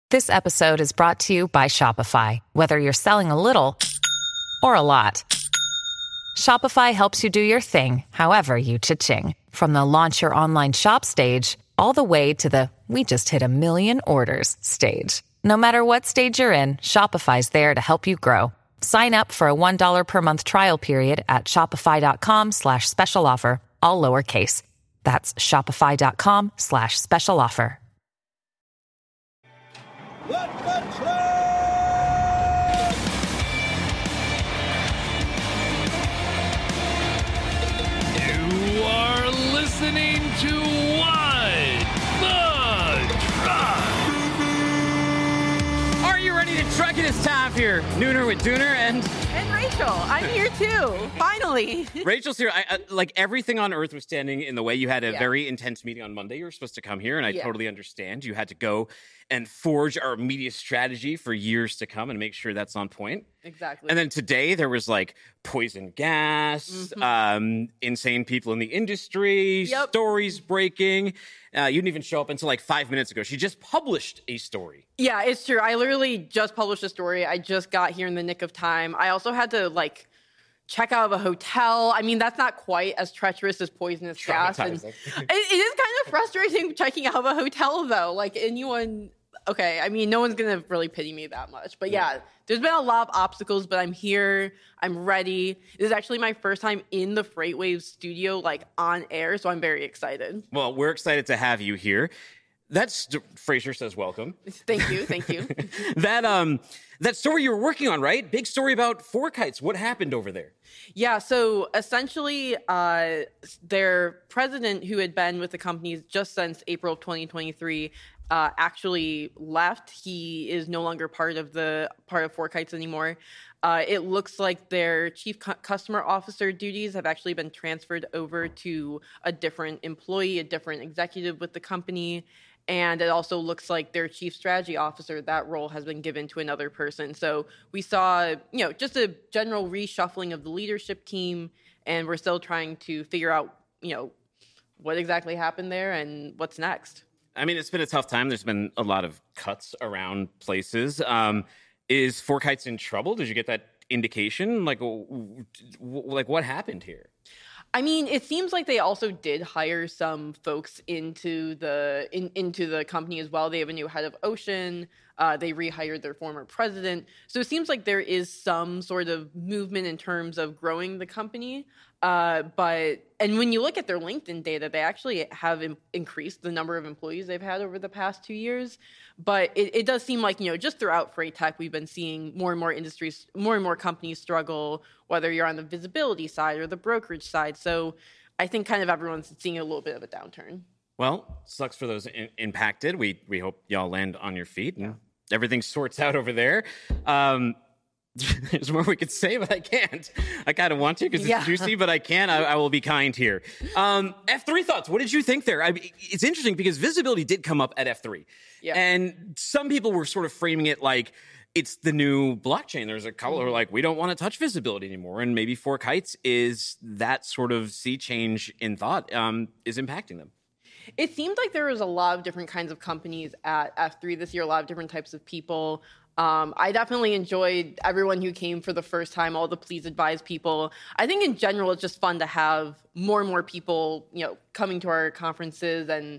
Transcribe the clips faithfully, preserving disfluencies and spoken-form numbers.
This episode is brought to you by Shopify. Whether you're selling a little or a lot, Shopify helps you do your thing, however you cha-ching. From the launch your online shop stage, all the way to the we just hit a million orders stage. No matter what stage you're in, Shopify's there to help you grow. Sign up for a one dollar per month trial period at shopify.com slash special offer, all lowercase. That's shopify.com slash special offer. Let the train! You are listening to What the Truck. Are you ready to truck? It is time for your Nooner with Dooner and... And Rachel, I'm here too. Finally. Rachel's here. I, I, like everything on earth was standing in the way. You had a Yeah. very intense meeting on Monday. You were supposed to come here, and I Yeah. totally understand. You had to go and forge our media strategy for years to come and make sure that's on point. Exactly. And then today there was like poison gas, Mm-hmm. um, insane people in the industry, Yep. stories breaking. Uh, you didn't even show up until like five minutes ago. She just published a story. Yeah, it's true. I literally just published a story. I just got here in the nick of time. I also had to like check out of a hotel. I mean, that's not quite as treacherous as poisonous gas. And it, Traumatizing. it is kind of frustrating checking out of a hotel though. Like anyone, okay, I mean, no one's going to really pity me that much. But yeah, there's been a lot of obstacles, but I'm here. I'm ready. This is actually my first time in the FreightWaves studio, like on air. So I'm very excited. Well, we're excited to have you here. That's Fraser says welcome. Thank you. Thank you. That um that story you were working on, right? Big story about FourKites. What happened over there? Yeah, so essentially, uh, their president, who had been with the company just since April of twenty twenty-three, uh, actually left. He is no longer part of the part of FourKites anymore. Uh, it looks like their chief cu- customer officer duties have actually been transferred over to a different employee, a different executive with the company. And it also looks like their chief strategy officer, that role has been given to another person. So we saw, you know, just a general reshuffling of the leadership team, and we're still trying to figure out, you know, what exactly happened there and what's next. I mean, it's been a tough time. There's been a lot of cuts around places. Um, is FourKites in trouble? Did you get that indication? Like, w- w- like what happened here? I mean, it seems like they also did hire some folks into the in, into the company as well. They have a new head of Ocean. Uh, they rehired their former president. So it seems like there is some sort of movement in terms of growing the company. Uh, but and when you look at their LinkedIn data, they actually have im- increased the number of employees they've had over the past two years. But it, it does seem like, you know, just throughout freight tech, we've been seeing more and more industries, more and more companies struggle, whether you're on the visibility side or the brokerage side. So I think kind of everyone's seeing a little bit of a downturn. Well, sucks for those in- impacted. We we hope y'all land on your feet and everything sorts out over there. Um, there's more we could say, but I can't. I kind of want to because it's Yeah. juicy, but I can't. I, I will be kind here. Um, F three thoughts. What did you think there? I mean, it's interesting because visibility did come up at F three. Yeah. And some people were sort of framing it like it's the new blockchain. There's a couple who are like, we don't want to touch visibility anymore. And maybe FourKites is that sort of sea change in thought um, is impacting them. It seemed like there was a lot of different kinds of companies at F three this year, a lot of different types of people. Um, I definitely enjoyed everyone who came for the first time, all the Please Advise people. I think in general, it's just fun to have more and more people, you know, coming to our conferences and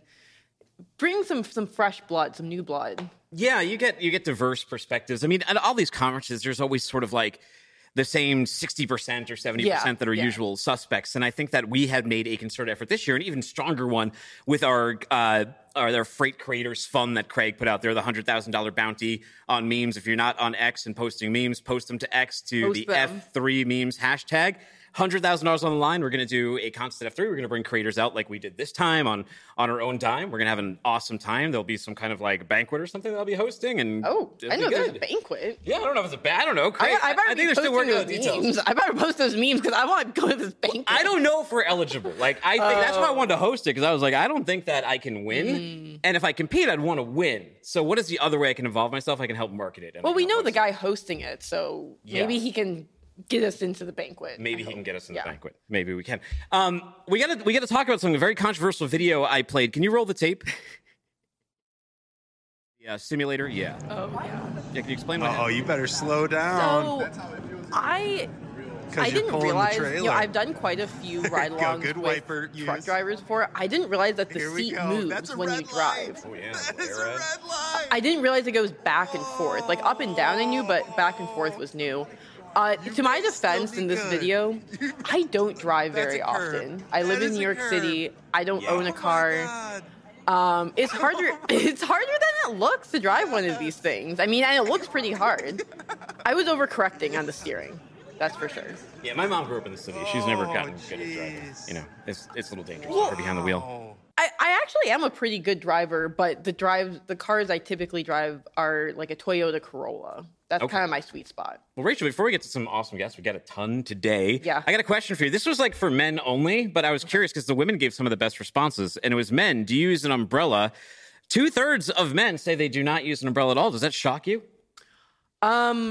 bring some some fresh blood, some new blood. Yeah, you get you get diverse perspectives. I mean, at all these conferences, there's always sort of like the same sixty percent or seventy percent Yeah, that are yeah. usual suspects. And I think that we have made a concerted effort this year, an even stronger one with our uh, our, our Freight Creators Fund that Craig put out there, the one hundred thousand dollars bounty on memes. If you're not on X and posting memes, post them to X to Post the them. F three memes hashtag. one hundred thousand dollars on the line. We're going to do a concert at F three. We're going to bring creators out like we did this time on, on our own dime. We're going to have an awesome time. There'll be some kind of like banquet or something that I'll be hosting. And Oh, it'll I know be there's a good. banquet. Yeah, I don't know if it's a bad. I don't know. Craig, I, I, better I be think they're still posting working on the those details. memes. I better post those memes because I want to go to this banquet. I don't know if we're eligible. Like, I think that's why I wanted to host it, because I was like, I don't think that I can win. Mm. And if I compete, I'd want to win. So what is the other way I can involve myself? I can help market it. and I Well, can we help know the host guy hosting it, so Yeah. maybe he can get us into the banquet. Maybe I he can hope. get us in Yeah. the banquet. Maybe we can. Um, we gotta we gotta talk about something. A very controversial video I played. Can you roll the tape? Yeah, simulator, yeah. Oh, yeah. Yeah, can you explain what Oh, happened? you better slow down. So, I... I you're didn't pulling the realize, you know, trailer. I've done quite a few ride-alongs good with wiper truck use. drivers before. I didn't realize that the Here we seat go. moves That's a when red you drive. line. Oh, yeah. That is a red. red line. I didn't realize it goes back and forth. Like, up and down I knew, but back and forth was new. Uh, to my better still defense be in this good. video, I don't drive That's very a curve. often. I That live in is New a York curve. City. I don't Yeah. own Oh a my car. God. Um, it's harder. It's harder than it looks to drive one of these things. I mean, and it looks pretty hard. I was overcorrecting on the steering. That's for sure. Yeah, my mom grew up in the city. She's never Oh, gotten good at driving. jeez. You know, it's it's a little dangerous for her behind the wheel. Oh. I, I actually am a pretty good driver, but the drive the cars I typically drive are like a Toyota Corolla. That's Okay. kind of my sweet spot. Well, Rachel, before we get to some awesome guests, we got a ton today. Yeah. I got a question for you. This was like for men only, but I was curious because the women gave some of the best responses, and it was men. Do you use an umbrella? Two thirds of men say they do not use an umbrella at all. Does that shock you? Um,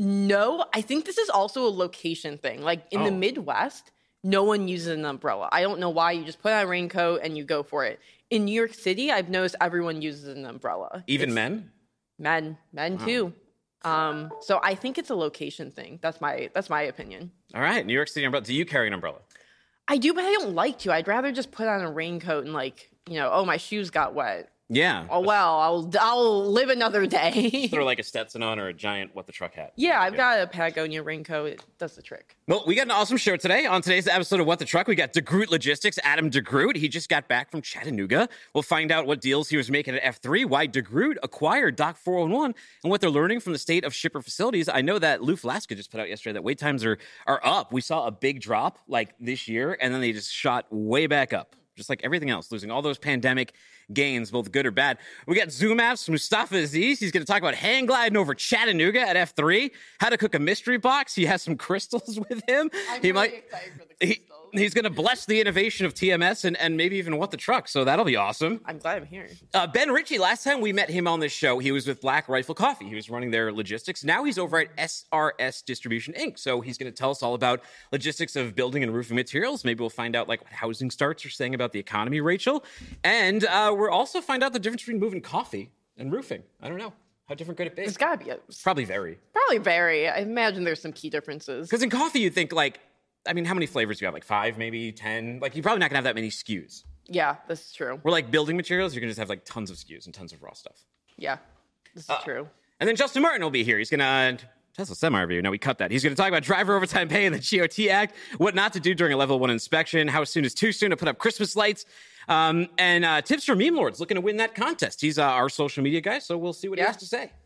no, I think this is also a location thing. Like in the Oh. Midwest, no one uses an umbrella. I don't know why. You just put on a raincoat and you go for it. In New York City, I've noticed everyone uses an umbrella. Even It's men? men, men too. Um, so I think it's a location thing. That's my that's my opinion. All right, New York City umbrella. Do you carry an umbrella? I do, but I don't like to. I'd rather just put on a raincoat and like, you know, oh, my shoes got wet. Yeah. Oh well, I'll I'll live another day. Throw like a Stetson on or a giant what the truck hat. Yeah, I've got a Patagonia raincoat. It does the trick. Well, we got an awesome show today. On today's episode of What the Truck, we got DeGroot Logistics, Adam DeGroot. He just got back from Chattanooga. We'll find out what deals he was making at F three, why DeGroot acquired Dock four one one, and what they're learning from the state of shipper facilities. I know that Lou Flaska just put out yesterday that wait times are, are up. We saw a big drop like this year, and then they just shot way back up. Just like everything else, losing all those pandemic gains, both good or bad. We got Zoom Apps, Mustafa Aziz. He's going to talk about hang gliding over Chattanooga at F three, how to cook a mystery box. He has some crystals with him. I'm he really might, excited for the he, crystals. he's going to bless the innovation of T M S and, and maybe even What the Truck. So that'll be awesome. I'm glad I'm here. Uh, Ben Ritchie, last time we met him on this show, he was with Black Rifle Coffee. He was running their logistics. Now he's over at S R S Distribution, Incorporated. So he's going to tell us all about logistics of building and roofing materials. Maybe we'll find out like what housing starts are saying about the economy, Rachel. And uh, we'll also find out the difference between moving coffee and roofing. I don't know. How different could it be? It's gotta be a, Probably vary. probably vary. I imagine there's some key differences. Because in coffee, you think like, I mean, how many flavors do you have? Like five, maybe ten? Like you're probably not going to have that many S K Us. Yeah, this is true. We're like building materials, you're going to just have like tons of S K Us and tons of raw stuff. Yeah, this is Uh, true. And then Justin Martin will be here. He's going to Tesla semi review. No, we cut that. He's going to talk about driver overtime pay and the G O T Act, what not to do during a level one inspection, how soon is too soon to put up Christmas lights, um, and uh, tips for meme lords looking to win that contest. He's uh, our social media guy, so we'll see what he Yeah. has to say.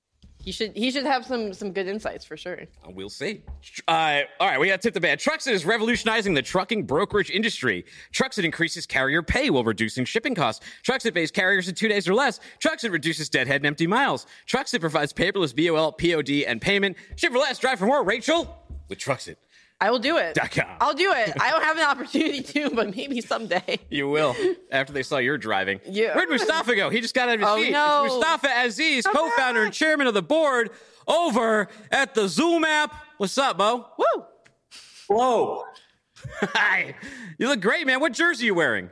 He should he should have some some good insights for sure. Uh, We'll see. Uh, all right, we got to tip the bad. Truxit is revolutionizing the trucking brokerage industry. Truxit increases carrier pay while reducing shipping costs. Truxit pays carriers in two days or less. Truxit reduces deadhead and empty miles. Truxit provides paperless B O L, P O D, and payment. Ship for less, drive for more. Rachel with Truxit. I will do it. Dot com. I'll do it. I don't have an opportunity to, but maybe someday. You will after they saw your driving. Yeah. Where'd Mustafa go? He just got out of his Oh, seat. no. It's Mustafa Aziz, Come co-founder back. and chairman of the board, over at the Zoom app. What's up, Mo? Woo! Hello. Hi. You look great, man. What jersey are you wearing?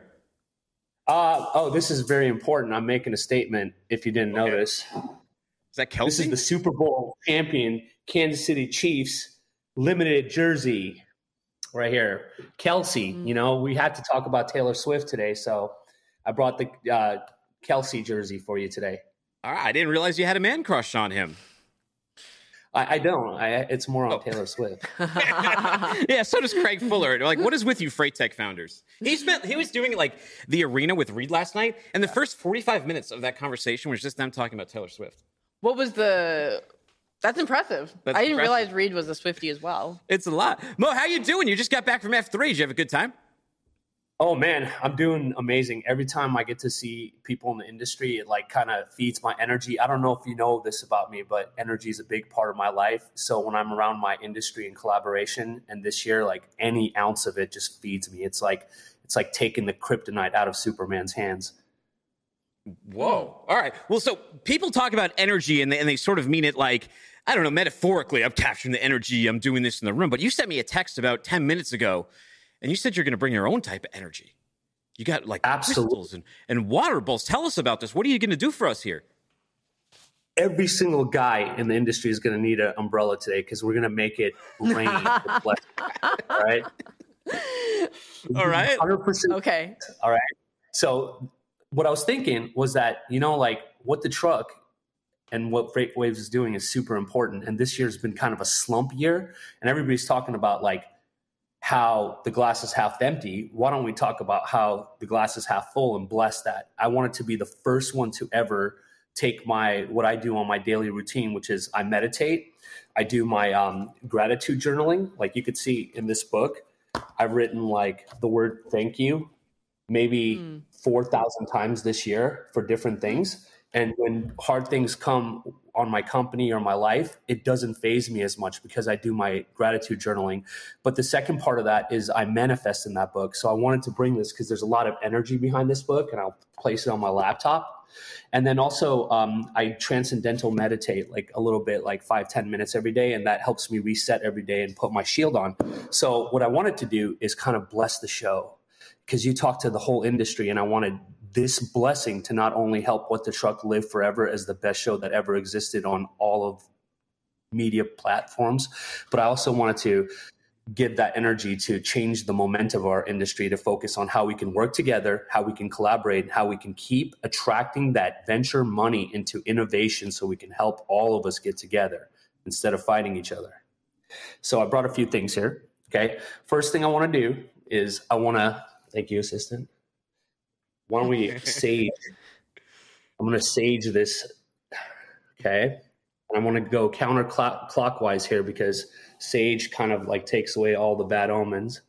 Uh, oh, this is very important. I'm making a statement if you didn't know Okay. this. Is that Kelsey? This is the Super Bowl champion Kansas City Chiefs limited jersey right here. Kelsey, you know, we had to talk about Taylor Swift today, so I brought the uh, Kelsey jersey for you today. All right, I didn't realize you had a man crush on him. I, I don't. I, it's more on Oh. Taylor Swift. Yeah, so does Craig Fuller. Like, what is with you, Freight Tech founders? He spent he was doing like the arena with Reed last night, and the first forty-five minutes of that conversation was just them talking about Taylor Swift. What was the? That's impressive. That's I didn't impressive. realize Reed was a Swiftie as well. It's a lot. Mo, how you doing? You just got back from F three. Did you have a good time? Oh man, I'm doing amazing. Every time I get to see people in the industry, it like kind of feeds my energy. I don't know if you know this about me, but energy is a big part of my life. So when I'm around my industry and collaboration, and this year, like any ounce of it just feeds me. It's like it's like taking the kryptonite out of Superman's hands. Whoa. All right. Well, so people talk about energy and they, and they sort of mean it like, I don't know, metaphorically, I'm capturing the energy, I'm doing this in the room. But you sent me a text about ten minutes ago, and you said you're going to bring your own type of energy. You got like Absolutely. crystals and, and water bowls. Tell us about this. What are you going to do for us here? every single guy in the industry is going to need an umbrella today because we're going to make it rain. All right. All right. one hundred percent. Okay. All right. So what I was thinking was that, you know, like what the truck and what FreightWaves is doing is super important. And this year's been kind of a slump year. And everybody's talking about like how the glass is half empty. Why don't we talk about how the glass is half full and bless that? I wanted to be the first one to ever take my, what I do on my daily routine, which is I meditate. I do my um, gratitude journaling. Like you could see in this book, I've written like the word thank you maybe mm. four thousand times this year for different things. And when hard things come on my company or my life, it doesn't faze me as much because I do my gratitude journaling. But the second part of that is I manifest in that book. So I wanted to bring this because there's a lot of energy behind this book, and I'll place it on my laptop. And then also um, I transcendental meditate like a little bit, like five, ten minutes every day. And that helps me reset every day and put my shield on. So what I wanted to do is kind of bless the show, because you talk to the whole industry, and I wanted this blessing to not only help What the Truck live forever as the best show that ever existed on all of media platforms, but I also wanted to give that energy to change the momentum of our industry, to focus on how we can work together, how we can collaborate, how we can keep attracting that venture money into innovation so we can help all of us get together instead of fighting each other. So I brought a few things here. Okay. First thing I want to do is I want to, thank you, assistant. Why don't we sage? I'm going to sage this. Okay. And I'm going to go counterclockwise here because sage kind of like takes away all the bad omens.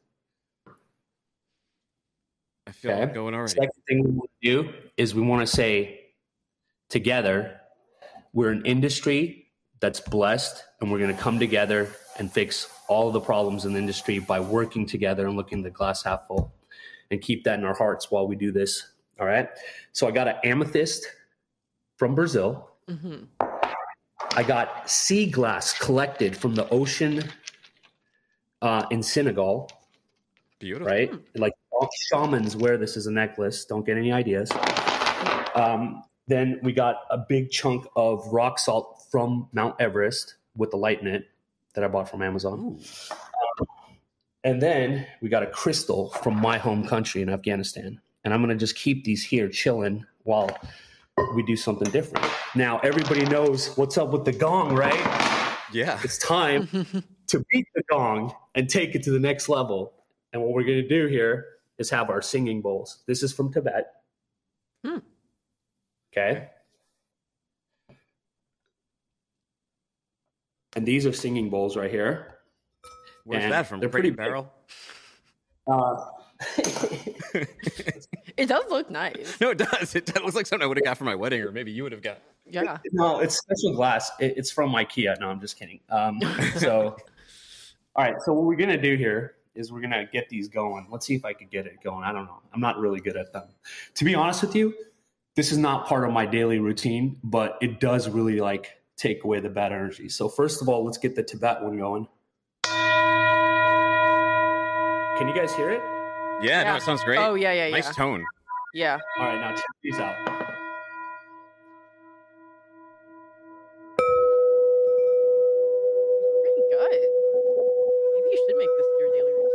I feel okay. like going already. Second thing we want to do is we want to say together, we're an industry that's blessed, and we're going to come together and fix all of the problems in the industry by working together and looking at the glass half full. And keep that in our hearts while we do this. All right. So I got an amethyst from Brazil. Mm-hmm. I got sea glass collected from the ocean uh, in Senegal. Beautiful. Right. Like all shamans wear this as a necklace. Don't get any ideas. Um, then we got a big chunk of rock salt from Mount Everest with the light in it that I bought from Amazon. Ooh. And then we got a crystal from my home country in Afghanistan. And I'm going to just keep these here chilling while we do something different. Now, everybody knows what's up with the gong, right? Yeah. It's time to beat the gong and take it to the next level. And what we're going to do here is have our singing bowls. This is from Tibet. Hmm. Okay. And these are singing bowls right here. Where's and that from? They're Crate pretty and Barrel? Uh, it does look nice. No, it does. It looks like something I would have got for my wedding, or maybe you would have got. Yeah. No, it's special glass. It, it's from IKEA. No, I'm just kidding. Um, so, all right. So what we're going to do here is we're going to get these going. Let's see if I could get it going. I don't know. I'm not really good at them. To be honest with you, this is not part of my daily routine, but it does really like take away the bad energy. So first of all, let's get the Tibet one going. Can you guys hear it? Yeah, yeah. no, it sounds great. Oh, yeah, yeah, nice yeah. tone. Yeah. All right, now check these out. Pretty good. Maybe you should make this your daily routine.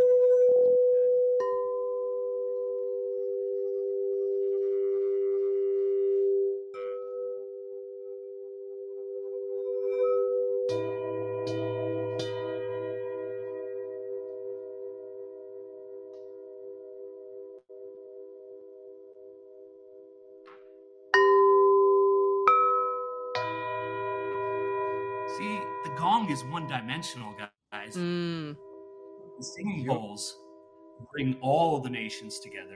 See, the gong is one-dimensional, guys. Mm. The singing bowls bring all of the nations together.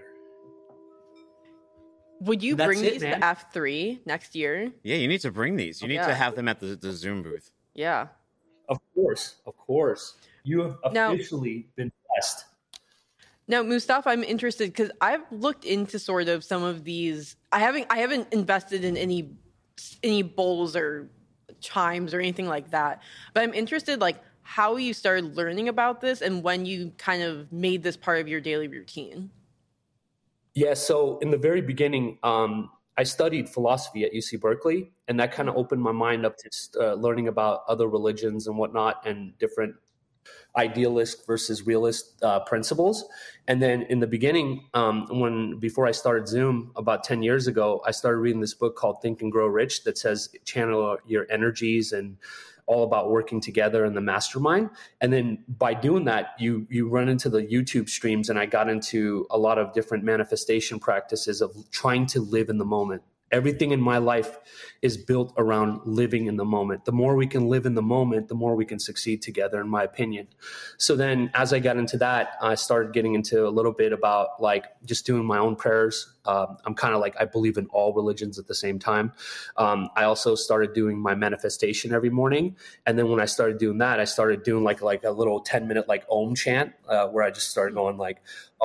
Would you That's bring it, these man. to F three next year? Yeah, you need to bring these. You need Yeah. to have them at the, the Zoom booth. Yeah. Of course, of course. You have Now- officially been blessed. Now, Mustafa, I'm interested because I've looked into sort of some of these. I haven't I haven't invested in any any bowls or chimes or anything like that. But I'm interested, like, how you started learning about this and when you kind of made this part of your daily routine. Yeah, so in the very beginning, um, I studied philosophy at U C Berkeley, and that kind of opened my mind up to uh, learning about other religions and whatnot and different idealist versus realist uh, principles. And then in the beginning, um, when before I started Zoom about ten years ago, I started reading this book called Think and Grow Rich that says channel your energies and all about working together in the mastermind. And then by doing that, you you run into the YouTube streams, and I got into a lot of different manifestation practices of trying to live in the moment. Everything in my life is built around living in the moment. The more we can live in the moment, the more we can succeed together, in my opinion. So then as I got into that, I started getting into a little bit about like just doing my own prayers. Um, I'm kind of like, I believe in all religions at the same time. Um, I also started doing my manifestation every morning. And then when I started doing that, I started doing like, like a little ten minute, like Om chant, uh, where I just started going like,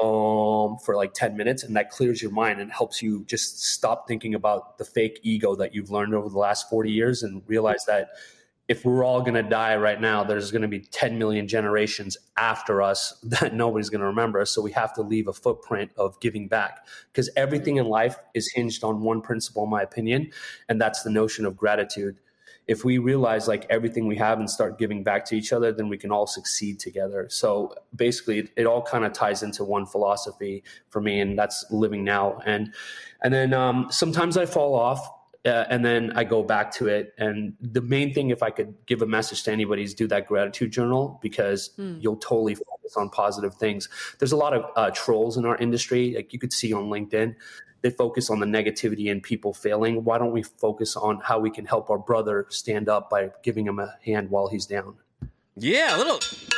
Om for like ten minutes. And that clears your mind and helps you just stop thinking about the fake ego that you've learned over the last forty years and realize that if we're all going to die right now, there's going to be ten million generations after us that nobody's going to remember. So we have to leave a footprint of giving back, because everything in life is hinged on one principle, in my opinion, and that's the notion of gratitude. If we realize like everything we have and start giving back to each other, then we can all succeed together. So basically it, it all kind of ties into one philosophy for me, and that's living now. And, and then um, sometimes I fall off. Uh, and then I go back to it. And the main thing, if I could give a message to anybody, is do that gratitude journal, because mm. you'll totally focus on positive things. There's a lot of uh, trolls in our industry. Like you could see on LinkedIn, they focus on the negativity and people failing. Why don't we focus on how we can help our brother stand up by giving him a hand while he's down? Yeah, a little...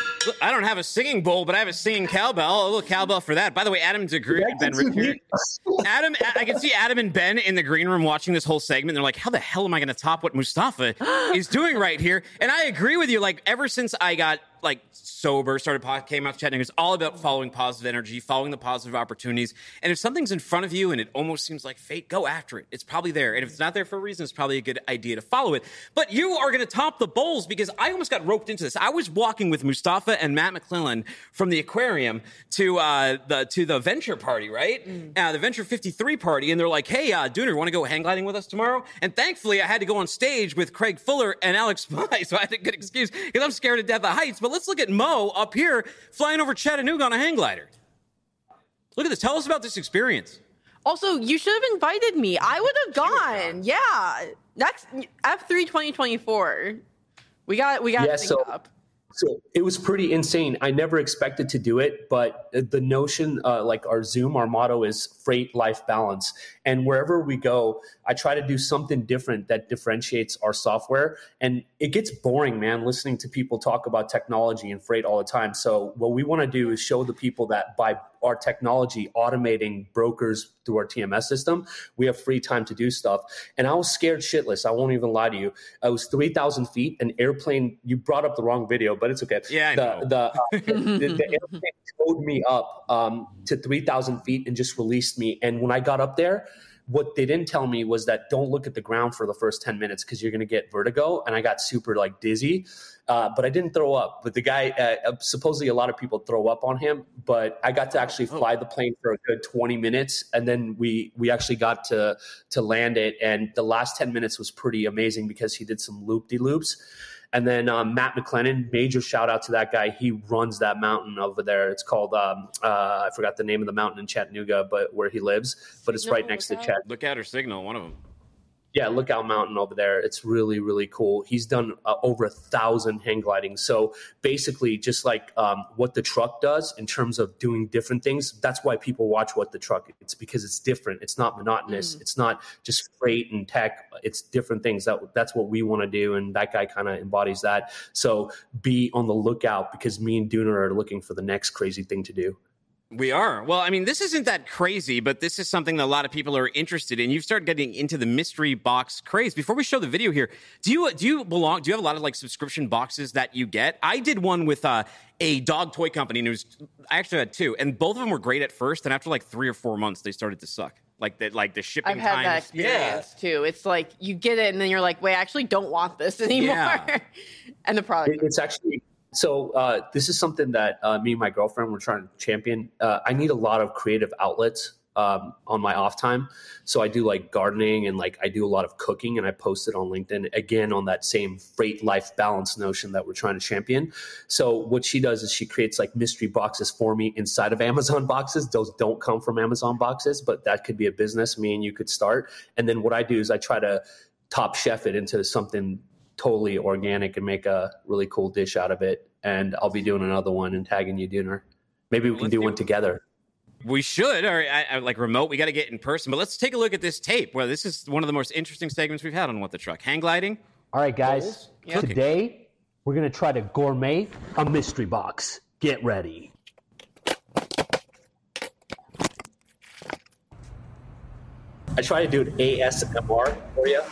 I don't have a singing bowl, but I have a singing cowbell. A little cowbell for that. By the way, Adam DeGree and Ben Rick. Adam, I can see Adam and Ben in the green room watching this whole segment. They're like, how the hell am I going to top what Mustafa is doing right here? And I agree with you. Like, ever since I got like sober, started pod, came out chatting, it's all about following positive energy, following the positive opportunities. And if something's in front of you and it almost seems like fate, go after it. It's probably there. And if it's not there for a reason, it's probably a good idea to follow it. But you are going to top the bowls, because I almost got roped into this. I was walking with Mustafa and Matt McClellan from the aquarium to uh, the to the Venture party, right? Mm. Uh, the Venture fifty-three party. And they're like, hey, uh, Dooner, want to go hang gliding with us tomorrow? And thankfully, I had to go on stage with Craig Fuller and Alex Spy, so I had a good excuse, because I'm scared to death of heights. But let's look at Mo up here flying over Chattanooga on a hang glider. Look at this. Tell us about this experience. Also, you should have invited me. I would have gone. Yeah. Next F three twenty twenty-four. We got we got yeah, to think so, up. So it was pretty insane. I never expected to do it, but the notion, uh, like our Zoom, our motto is freight life balance. And wherever we go, I try to do something different that differentiates our software. And it gets boring, man, listening to people talk about technology and freight all the time. So what we want to do is show the people that by our technology automating brokers through our T M S system, we have free time to do stuff. And I was scared shitless. I won't even lie to you. I was three thousand feet, an airplane. You brought up the wrong video, but it's okay. Yeah, I the, know. The, uh, the, the airplane towed me up um, to three thousand feet and just released me. And when I got up there, what they didn't tell me was that don't look at the ground for the first ten minutes because you're going to get vertigo. And I got super like dizzy, uh, but I didn't throw up. But the guy, uh, supposedly a lot of people throw up on him, but I got to actually fly the plane for a good twenty minutes. And then we, we actually got to, to land it. And the last ten minutes was pretty amazing because he did some loop-de-loops. And then um, Matt McClennan, major shout out to that guy. He runs that mountain over there. It's called, um, uh, I forgot the name of the mountain in Chattanooga, but where he lives, but it's right next to Chat. Lookout or Signal, one of them. Yeah, Lookout Mountain over there. It's really, really cool. He's done uh, over a thousand hang gliding. So basically, just like um, what the truck does in terms of doing different things, that's why people watch What the Truck. It's because it's different. It's not monotonous. Mm. It's not just freight and tech. It's different things. That That's what we want to do, and that guy kind of embodies that. So be on the lookout because me and Dooner are looking for the next crazy thing to do. We are. Well, I mean, this isn't that crazy, but this is something that a lot of people are interested in. You've started getting into the mystery box craze. Before we show the video here, do you do you belong? Do you have a lot of like subscription boxes that you get? I did one with uh, a dog toy company, and it was I actually had two, and both of them were great at first, and after like three or four months, they started to suck. Like the like the shipping I've had times. that experience yeah. too. It's like you get it, and then you're like, wait, I actually don't want this anymore. Yeah. And the product. It's actually. So uh, this is something that uh, me and my girlfriend were trying to champion. Uh, I need a lot of creative outlets um, on my off time. So I do like gardening and like I do a lot of cooking, and I post it on LinkedIn again on that same freight life balance notion that we're trying to champion. So what she does is she creates like mystery boxes for me inside of Amazon boxes. Those don't come from Amazon boxes, but that could be a business me and you could start. And then what I do is I try to top chef it into something totally organic and make a really cool dish out of it. And I'll be doing another one and tagging you dinner. Maybe we can do one together. We should, or I, I, like remote. We got to get in person. But let's take a look at this tape. Well, this is one of the most interesting segments we've had on What the Truck. Hang gliding. All right, guys. Yeah. Today, we're going to try to gourmet a mystery box. Get ready. I try to do an A S M R for you.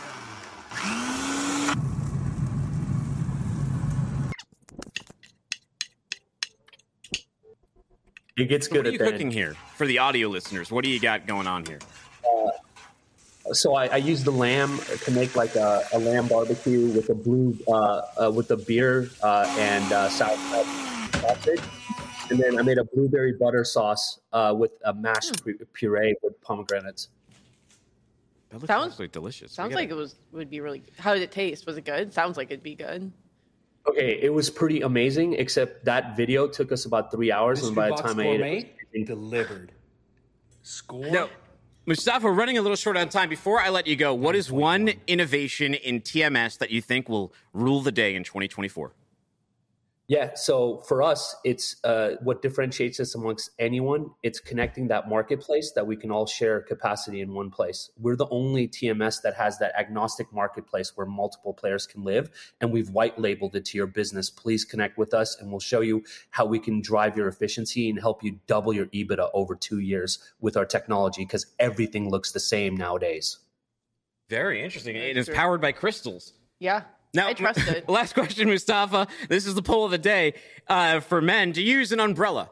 It gets So good what are at you that. cooking here for the audio listeners? What do you got going on here? Uh, so I, I use the lamb to make like a, a lamb barbecue with a blue, uh, uh, with a beer uh, and uh, sour sausage, and then I made a blueberry butter sauce uh, with a mashed pu- puree with pomegranates. That looks Sounds- absolutely delicious. We Sounds gotta- like it was would be really. How did it taste? Was it good? Sounds like it'd be good. Okay, it was pretty amazing, except that video took us about three hours, Mystery and by the Box time I ate Gourmet it, delivered. Score. No, Mustafa, we're running a little short on time. Before I let you go, what is one innovation in T M S that you think will rule the day in twenty twenty-four? Yeah, so for us, it's uh, what differentiates us amongst anyone. It's connecting that marketplace that we can all share capacity in one place. We're the only T M S that has that agnostic marketplace where multiple players can live, and we've white labeled it to your business. Please connect with us, and we'll show you how we can drive your efficiency and help you double your EBITDA over two years with our technology, because everything looks the same nowadays. Very interesting. It is true. powered by crystals. Yeah. Now, I trust it. Last question, Mustafa. This is the poll of the day. Uh, for men, do you use an umbrella?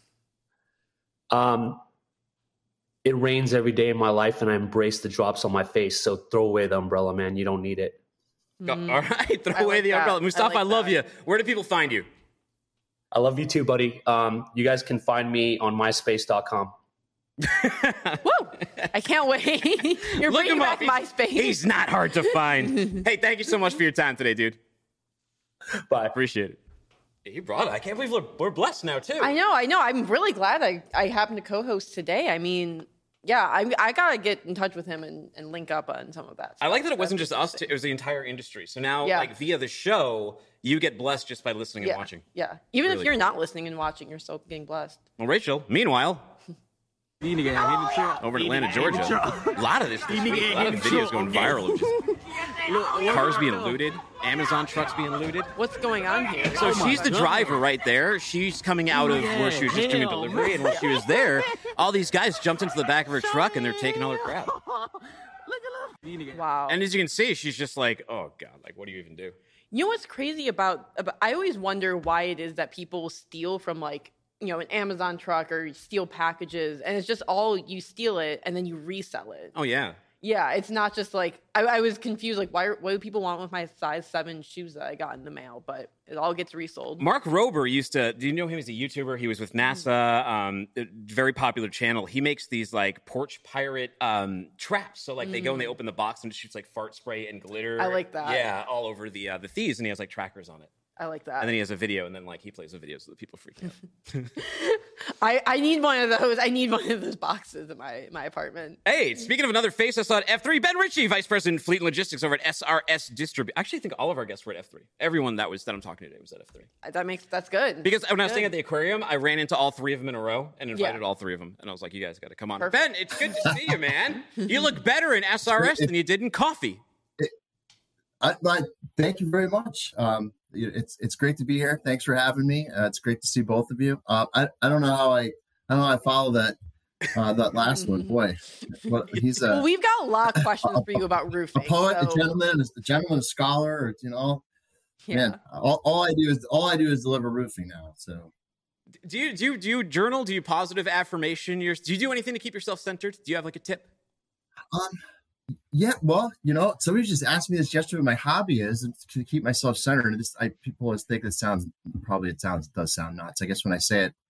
Um, it rains every day in my life, and I embrace the drops on my face. So throw away the umbrella, man. You don't need it. Go- All right, throw I away like the that. umbrella. I Mustafa, I, like love that. you. Where do people find you? I love you too, buddy. Um, you guys can find me on my space dot com. Woo! I can't wait. You're Look bringing him back up. He's, MySpace. he's not hard to find. Hey, thank you so much for your time today, dude. Bye. Appreciate it. You brought it. I can't believe we're, we're blessed now, too. I know, I know. I'm really glad I, I happened to co-host today. I mean, yeah, I I gotta get in touch with him and, and link up on some of that. I like that it stuff. wasn't That's just us, interesting. it was the entire industry. So now, Yeah. like, via the show, you get blessed just by listening Yeah, and watching. yeah. Even Really if you're cool. not listening and watching, you're still getting blessed. Well, Rachel, meanwhile, over in Atlanta, Georgia, a lot of this, this week, a lot of videos going viral of just cars being looted, Amazon trucks being looted. What's going on here? So she's the driver right there. She's coming out of where she was just doing a delivery, and when she was there, all these guys jumped into the back of her truck, and they're taking all her crap. Wow. And as you can see, she's just like, oh, God, like, what do you even do? You know what's crazy about, about I always wonder why it is that people steal from like, you know, an Amazon truck or steal packages, and it's just all you steal it and then you resell it. Oh, yeah. Yeah, it's not just like I, I was confused. Like, why? What do people want with my size seven shoes that I got in the mail? But it all gets resold. Mark Rober used to, do you know him as a YouTuber? He was with NASA, um, a very popular channel. He makes these like porch pirate um, traps. So like they go and they open the box and it shoots like fart spray and glitter. I like that. Yeah, all over the uh, the thieves, and he has like trackers on it. I like that. And then he has a video, and then like he plays the videos so that people freak out. I, I need one of those. I need one of those boxes in my my apartment. Hey, speaking of another face I saw at F three, Ben Ritchie, Vice President Fleet and Logistics over at S R S Distribute. Actually, I think all of our guests were at F three. Everyone that was that I'm talking to today was at F three. That makes that's good. Because when I was Good. staying at the aquarium, I ran into all three of them in a row and invited Yeah. all three of them. And I was like, you guys got to come on. Perfect. Ben, it's good to see you, man. You look better in S R S than you did in coffee. I, I, thank you very much. Um, it's it's great to be here. Thanks for having me. Uh, it's great to see both of you. Uh, I I don't know how I I don't know how I follow that uh, that last one. Boy, well, he's a, well, we've got a lot of questions for you about roofing. a poet, so, a gentleman, a gentleman, a scholar. Or, you know, yeah. man, all, all I do is all I do is deliver roofing now. So. Do you do you, do you journal? Do you positive affirmation? Your, do you do anything to keep yourself centered? Do you have like a tip? Um, yeah, well, you know, somebody just asked me this yesterday. My hobby is to keep myself centered. And this, I people always think it sounds probably it sounds does sound nuts. I guess when I say it,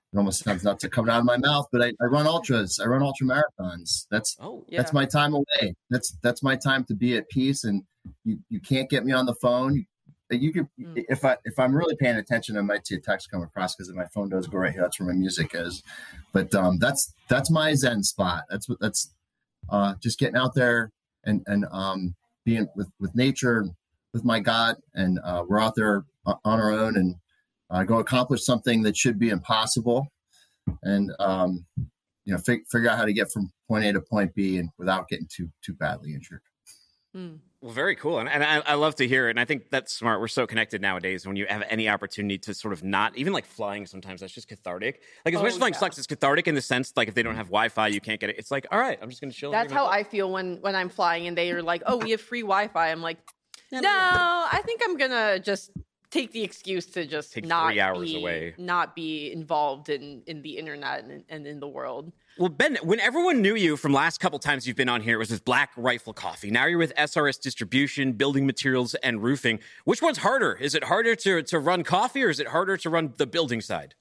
it almost sounds nuts to come out of my mouth, but I, I run ultras. I run ultra marathons. That's Oh, yeah. that's my time away. That's that's my time to be at peace. And you, you can't get me on the phone. You could Mm. if I if I'm really paying attention, I might see a text come across because my phone does go right here. That's where my music is. But um, that's that's my Zen spot. That's what that's uh, just getting out there and and um, being with with nature, with my God, and uh, we're out there on our own and uh, go accomplish something that should be impossible, and um, you know, fig- figure out how to get from point A to point B and without getting too too badly injured. Mm. Well, very cool. And, and I, I love to hear it. And I think that's smart. We're so connected nowadays when you have any opportunity to sort of not, even like flying sometimes, that's just cathartic. Like, as much Oh, as flying yeah. sucks, it's cathartic in the sense, like, if they don't have Wi-Fi, you can't get it. It's like, all right, I'm just going to chill. That's how I feel when when I'm flying and they are like, "Oh, we have free Wi-Fi." I'm like, "No, I think I'm gonna just take the excuse to just Take not three hours be, away. not be involved in in the internet and, and in the world." Well, Ben, when everyone knew you from last couple times you've been on here, it was with Black Rifle Coffee. Now you're with S R S Distribution, Building Materials, and Roofing. Which one's harder? Is it harder to, to run coffee, or is it harder to run the building side?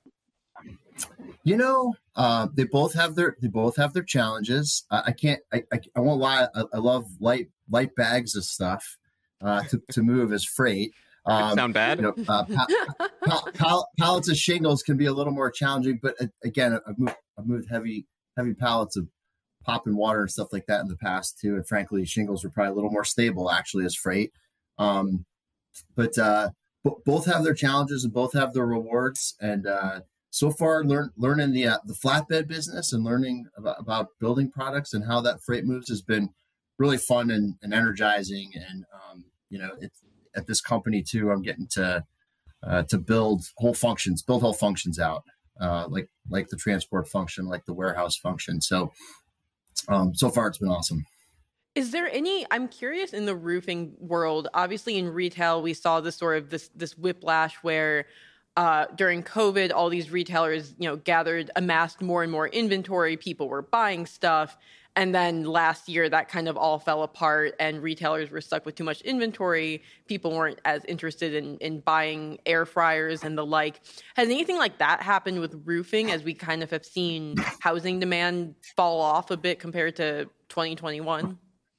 You know, uh, they both have their they both have their challenges. I, I can't. I, I I won't lie. I, I love light light bags of stuff uh, to to move as freight. Um, Sound bad? You know, uh, pa- pa- pal- pallets of shingles can be a little more challenging, but uh, again, I've moved, I've moved heavy heavy pallets of popping water and stuff like that in the past too. And frankly, shingles are probably a little more stable actually as freight. Um, but uh, b- both have their challenges and both have their rewards. And uh, so far, learn, learning the uh, the flatbed business and learning about, about building products and how that freight moves has been really fun and, and energizing. And um, you know, it's at this company too, I'm getting to uh, to build whole functions, build whole functions out. Uh, like like the transport function, like the warehouse function. So um, so far, it's been awesome. Is there any? I'm curious in the roofing world. Obviously, in retail, we saw this sort of this this whiplash where uh, during COVID, all these retailers, you know, gathered, amassed more and more inventory. People were buying stuff. And then last year, that kind of all fell apart and retailers were stuck with too much inventory. People weren't as interested in, in buying air fryers and the like. Has anything like that happened with roofing as we kind of have seen housing demand fall off a bit compared to twenty twenty-one?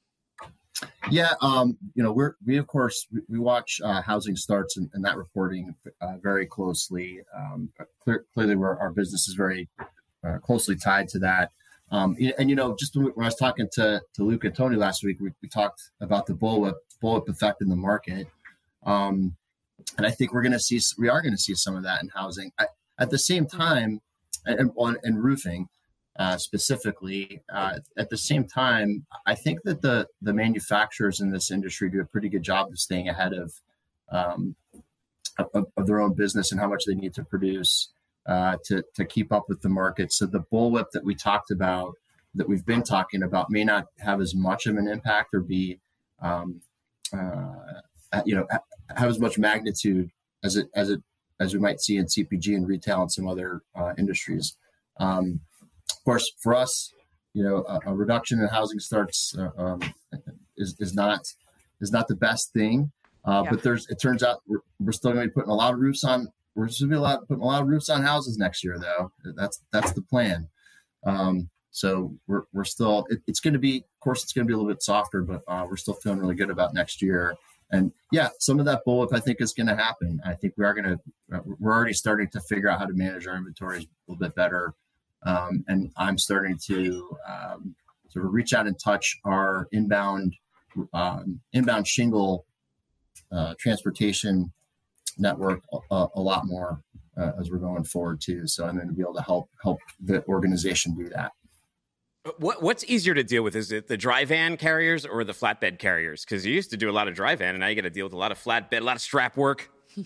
Yeah, um, you know, we're we of course we, we watch uh, housing starts and, and that reporting uh, very closely. Um, clear, clearly, we're, our business is very uh, closely tied to that. Um, and, you know, just when I was talking to, to Luke and Tony last week, we, we talked about the bullwhip, bullwhip effect in the market. Um, and I think we're going to see, we are going to see some of that in housing. I, at the same time, and, and, and roofing uh, specifically, uh, at the same time, I think that the, the manufacturers in this industry do a pretty good job of staying ahead of, um, of, of their own business and how much they need to produce. Uh, to to keep up with the market. So the bullwhip that we talked about, that we've been talking about, may not have as much of an impact or be, um, uh, you know, have as much magnitude as it as it as we might see in C P G and retail and some other uh, industries. Um, of course, for us, you know, a, a reduction in housing starts uh, um, is is not is not the best thing. Uh, Yeah. But there's it turns out we're, we're still going to be putting a lot of roofs on. We're just gonna be a lot, putting a lot of roofs on houses next year, though. That's that's the plan. Um, so we're we're still. It, it's going to be, of course, it's going to be a little bit softer, but uh, we're still feeling really good about next year. And yeah, some of that bullwhip I think is going to happen. I think we are going to. Uh, we're already starting to figure out how to manage our inventories a little bit better. Um, and I'm starting to um, sort of reach out and touch our inbound um, inbound shingle uh, transportation network a, a lot more uh, as we're going forward too. So I'm going to be able to help help the organization do that. What What's easier to deal with? Is it the dry van carriers or the flatbed carriers? Because you used to do a lot of dry van, and now you got to deal with a lot of flatbed, a lot of strap work.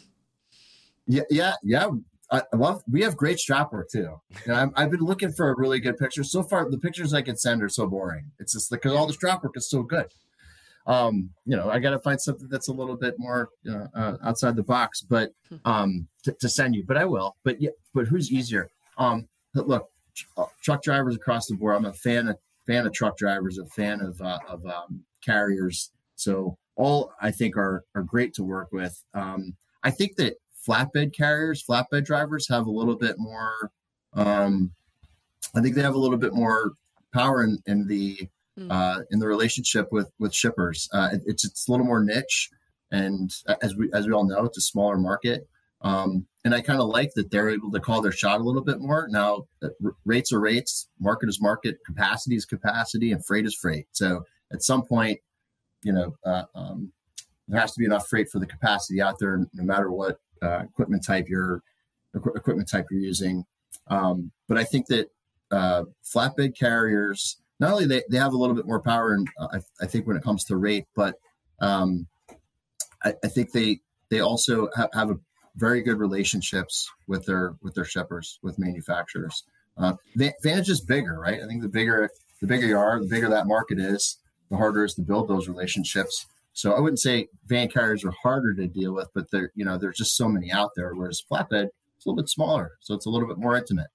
Yeah, yeah, yeah. I I love. We have great strap work too. You know, I've, I've been looking for a really good picture. So far, the pictures I can send are so boring. It's just because all the strap work is so good. Um, you know, I got to find something that's a little bit more uh, uh, outside the box, but um, to, to send you. But I will. But yeah, but who's easier? Um, look, tr- truck drivers across the board. I'm a fan of fan of truck drivers. A fan of uh, of um, carriers. So all I think are are great to work with. Um, I think that flatbed carriers, flatbed drivers have a little bit more Um, I think they have a little bit more power in, in the uh, in the relationship with with shippers. Uh, it, it's it's a little more niche, and as we as we all know, it's a smaller market. Um, and I kind of like that they're able to call their shot a little bit more. Now, r- rates are rates, market is market, capacity is capacity, and freight is freight. So at some point, you know, uh, um, there has to be enough freight for the capacity out there, no matter what uh, equipment type you're equipment type you're using. Um, but I think that uh, flatbed carriers, not only they, they have a little bit more power, and uh, I, I think when it comes to rate, but um, I, I think they they also ha- have a very good relationships with their with their shippers, with manufacturers. Uh, Vantage is bigger, right? I think the bigger the bigger you are, the bigger that market is, the harder it is to build those relationships. So I wouldn't say van carriers are harder to deal with, but there you know there's just so many out there. Whereas flatbed, it's a little bit smaller, so it's a little bit more intimate.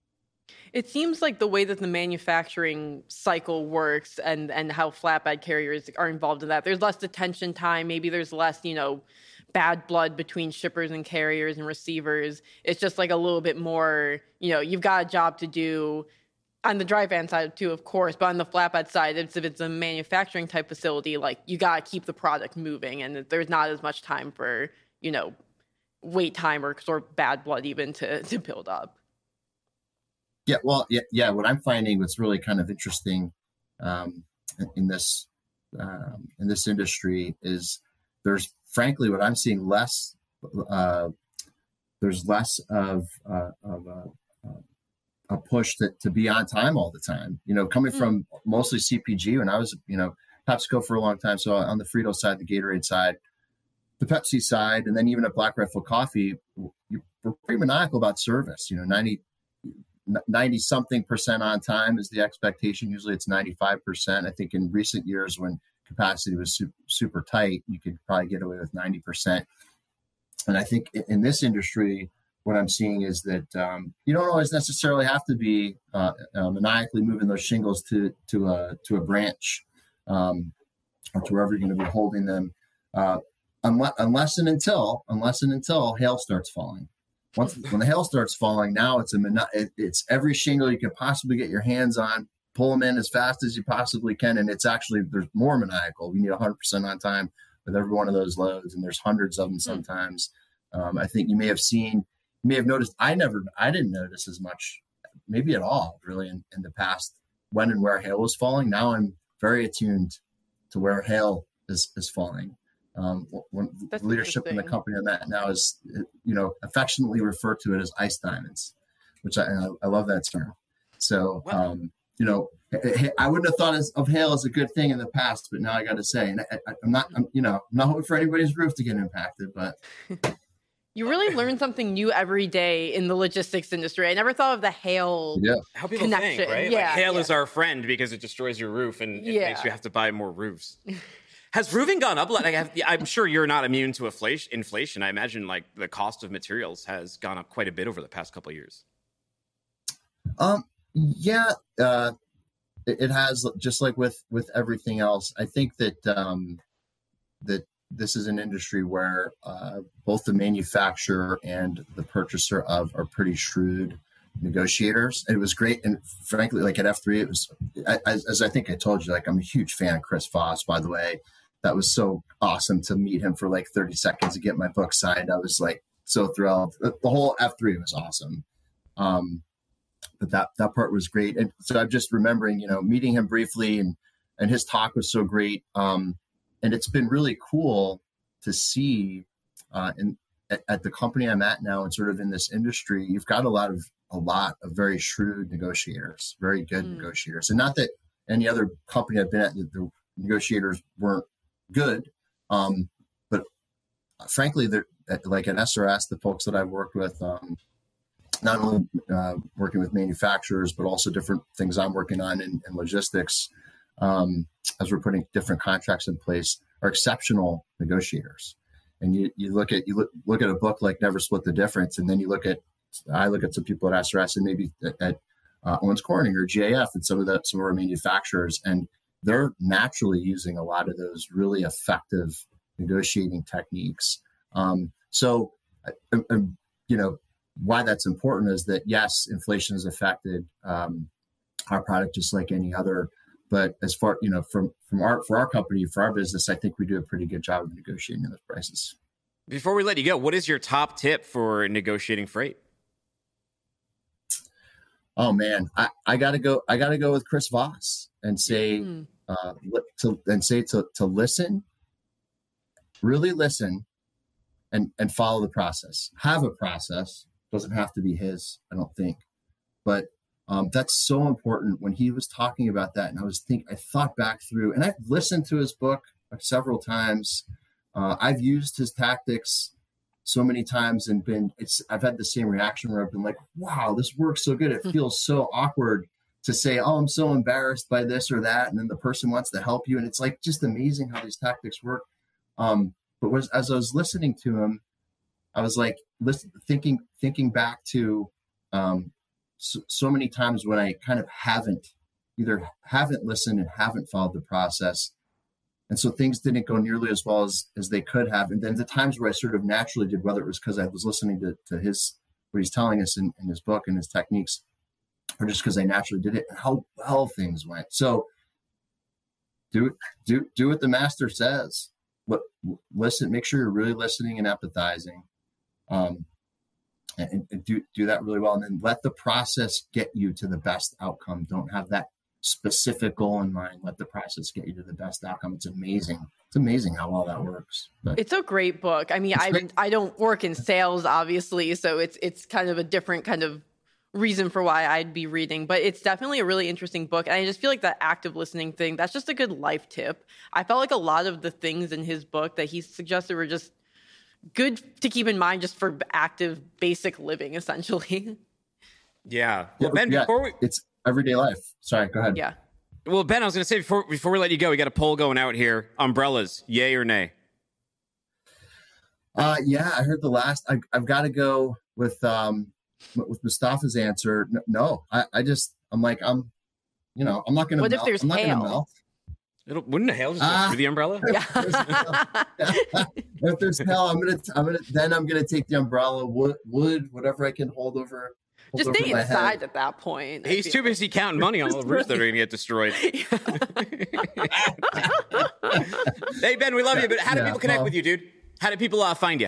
It seems like the way that the manufacturing cycle works and, and how flatbed carriers are involved in that, there's less detention time. Maybe there's less, you know, bad blood between shippers and carriers and receivers. It's just like a little bit more, you know, you've got a job to do on the dry van side too, of course, but on the flatbed side, it's, if it's a manufacturing type facility, like you got to keep the product moving, and there's not as much time for, you know, wait time or sort of bad blood even to, to build up. Yeah, well, yeah, yeah. What I'm finding what's really kind of interesting um, in this um, in this industry is there's, frankly, what I'm seeing less. Uh, there's less of uh, of a, a push to, to be on time all the time. You know, coming mm. from mostly C P G when I was, you know, PepsiCo for a long time. So on the Frito side, the Gatorade side, the Pepsi side, and then even at Black Rifle Coffee, we're pretty maniacal about service. You know, ninety. ninety something percent on time is the expectation. Usually it's ninety-five percent. I think in recent years when capacity was super, super tight, you could probably get away with ninety percent. And I think in this industry, what I'm seeing is that um, you don't always necessarily have to be uh, uh, maniacally moving those shingles to, to a, to a branch um, or to wherever you're going to be holding them. Uh, unless, unless and until, unless and until hail starts falling. Once when the hail starts falling, now it's a it's every shingle you can possibly get your hands on. Pull them in as fast as you possibly can, and it's actually there's more maniacal. We need one hundred percent on time with every one of those loads, and there's hundreds of them sometimes. Um, I think you may have seen, you may have noticed. I never, I didn't notice as much, maybe at all, really, in, in the past when and where hail was falling. Now I'm very attuned to where hail is is falling. Um, when the leadership in the company on that now is, you know, affectionately referred to it as ice diamonds, which I, I love that term. So, um, you know, I wouldn't have thought of hail as a good thing in the past, but now I got to say, and I, I'm not, I'm, you know, I'm not hoping for anybody's roof to get impacted, but. You really learn something new every day in the logistics industry. I never thought of the hail yeah. How people connection. think, right? Yeah, like hail yeah. is our friend because it destroys your roof and it yeah. makes you have to buy more roofs. Has roofing gone up? Like, I'm sure you're not immune to inflation. I imagine like the cost of materials has gone up quite a bit over the past couple of years. Um, yeah, uh, it, it has, just like with, with everything else. I think that, um, that this is an industry where uh, both the manufacturer and the purchaser of are pretty shrewd negotiators. And it was great. And frankly, like at F three, it was, as, as I think I told you, like I'm a huge fan of Chris Voss, by the way. That was so awesome to meet him for like thirty seconds to get my book signed. I was like so thrilled. The whole F three was awesome. Um, but that, that part was great. And so I'm just remembering, you know, meeting him briefly and, and his talk was so great. Um, and it's been really cool to see uh, in, at, at the company I'm at now and sort of in this industry, you've got a lot of, a lot of very shrewd negotiators, very good mm. negotiators. And not that any other company I've been at, the, the negotiators weren't good. Um, but frankly, they're like at S R S, the folks that I've worked with, um, not only uh, working with manufacturers, but also different things I'm working on in, in logistics, um, as we're putting different contracts in place, are exceptional negotiators. And you, you look at, you look, look at a book like Never Split the Difference. And then you look at, I look at some people at S R S and maybe at, at uh, Owens Corning or G A F and some of the, some of our manufacturers, and they're naturally using a lot of those really effective negotiating techniques. Um, so, uh, uh, you know, why that's important is that, yes, inflation has affected um, our product just like any other. But as far, you know, from, from our, for our company, for our business, I think we do a pretty good job of negotiating those prices. Before we let you go, what is your top tip for negotiating freight? Oh man, I, I gotta go. I gotta go with Chris Voss and say, mm. uh, to and say to to listen, really listen, and and follow the process. Have a process. Doesn't have to be his, I don't think, but um, that's so important. When he was talking about that, and I was think I thought back through, and I've listened to his book several times. Uh, I've used his tactics so many times and been, it's, I've had the same reaction where I've been like, wow, this works so good. It feels so awkward to say, oh, I'm so embarrassed by this or that. And then the person wants to help you. And it's like, just amazing how these tactics work. Um, but was, as I was listening to him, I was like, listen, thinking, thinking back to um, so, so many times when I kind of haven't either haven't listened and haven't followed the process. And so things didn't go nearly as well as, as they could have. And then the times where I sort of naturally did, whether it was because I was listening to, to his, what he's telling us in, in his book and his techniques, or just because I naturally did it, and how well things went. So do, do, do what the master says. What, listen, make sure you're really listening and empathizing, um, and, and do, do that really well. And then let the process get you to the best outcome. Don't have that specific goal in mind. Let the process get you to the best outcome. It's amazing. It's amazing how well that works. But it's a great book. I mean, I great. I don't work in sales, obviously, so it's it's kind of a different kind of reason for why I'd be reading, but it's definitely a really interesting book. And I just feel like that active listening thing, that's just a good life tip. I felt like a lot of the things in his book that he suggested were just good to keep in mind just for active, basic living, essentially. Yeah. Well, Ben, yeah, before we... It's everyday life. Sorry, go ahead. Yeah. Well, Ben, I was going to say before before we let you go, we got a poll going out here. Umbrellas, yay or nay? Uh, yeah, I heard the last. I, I've got to go with um with Mustafa's answer. No, I, I just I'm like I'm, you know, I'm not going to. What melt. if there's I'm not hail? Melt. It'll, wouldn't the hail just Ah. go through the umbrella? Yeah. If there's hell, I'm gonna I'm gonna then I'm gonna take the umbrella, wood, wood whatever I can hold over. Just over stay my inside head. at that point. I He's feel too like. busy counting money on all the roofs that are going to get destroyed. Hey, Ben, we love you, but how do Yeah, people connect well- with you, dude? How do people uh, find you?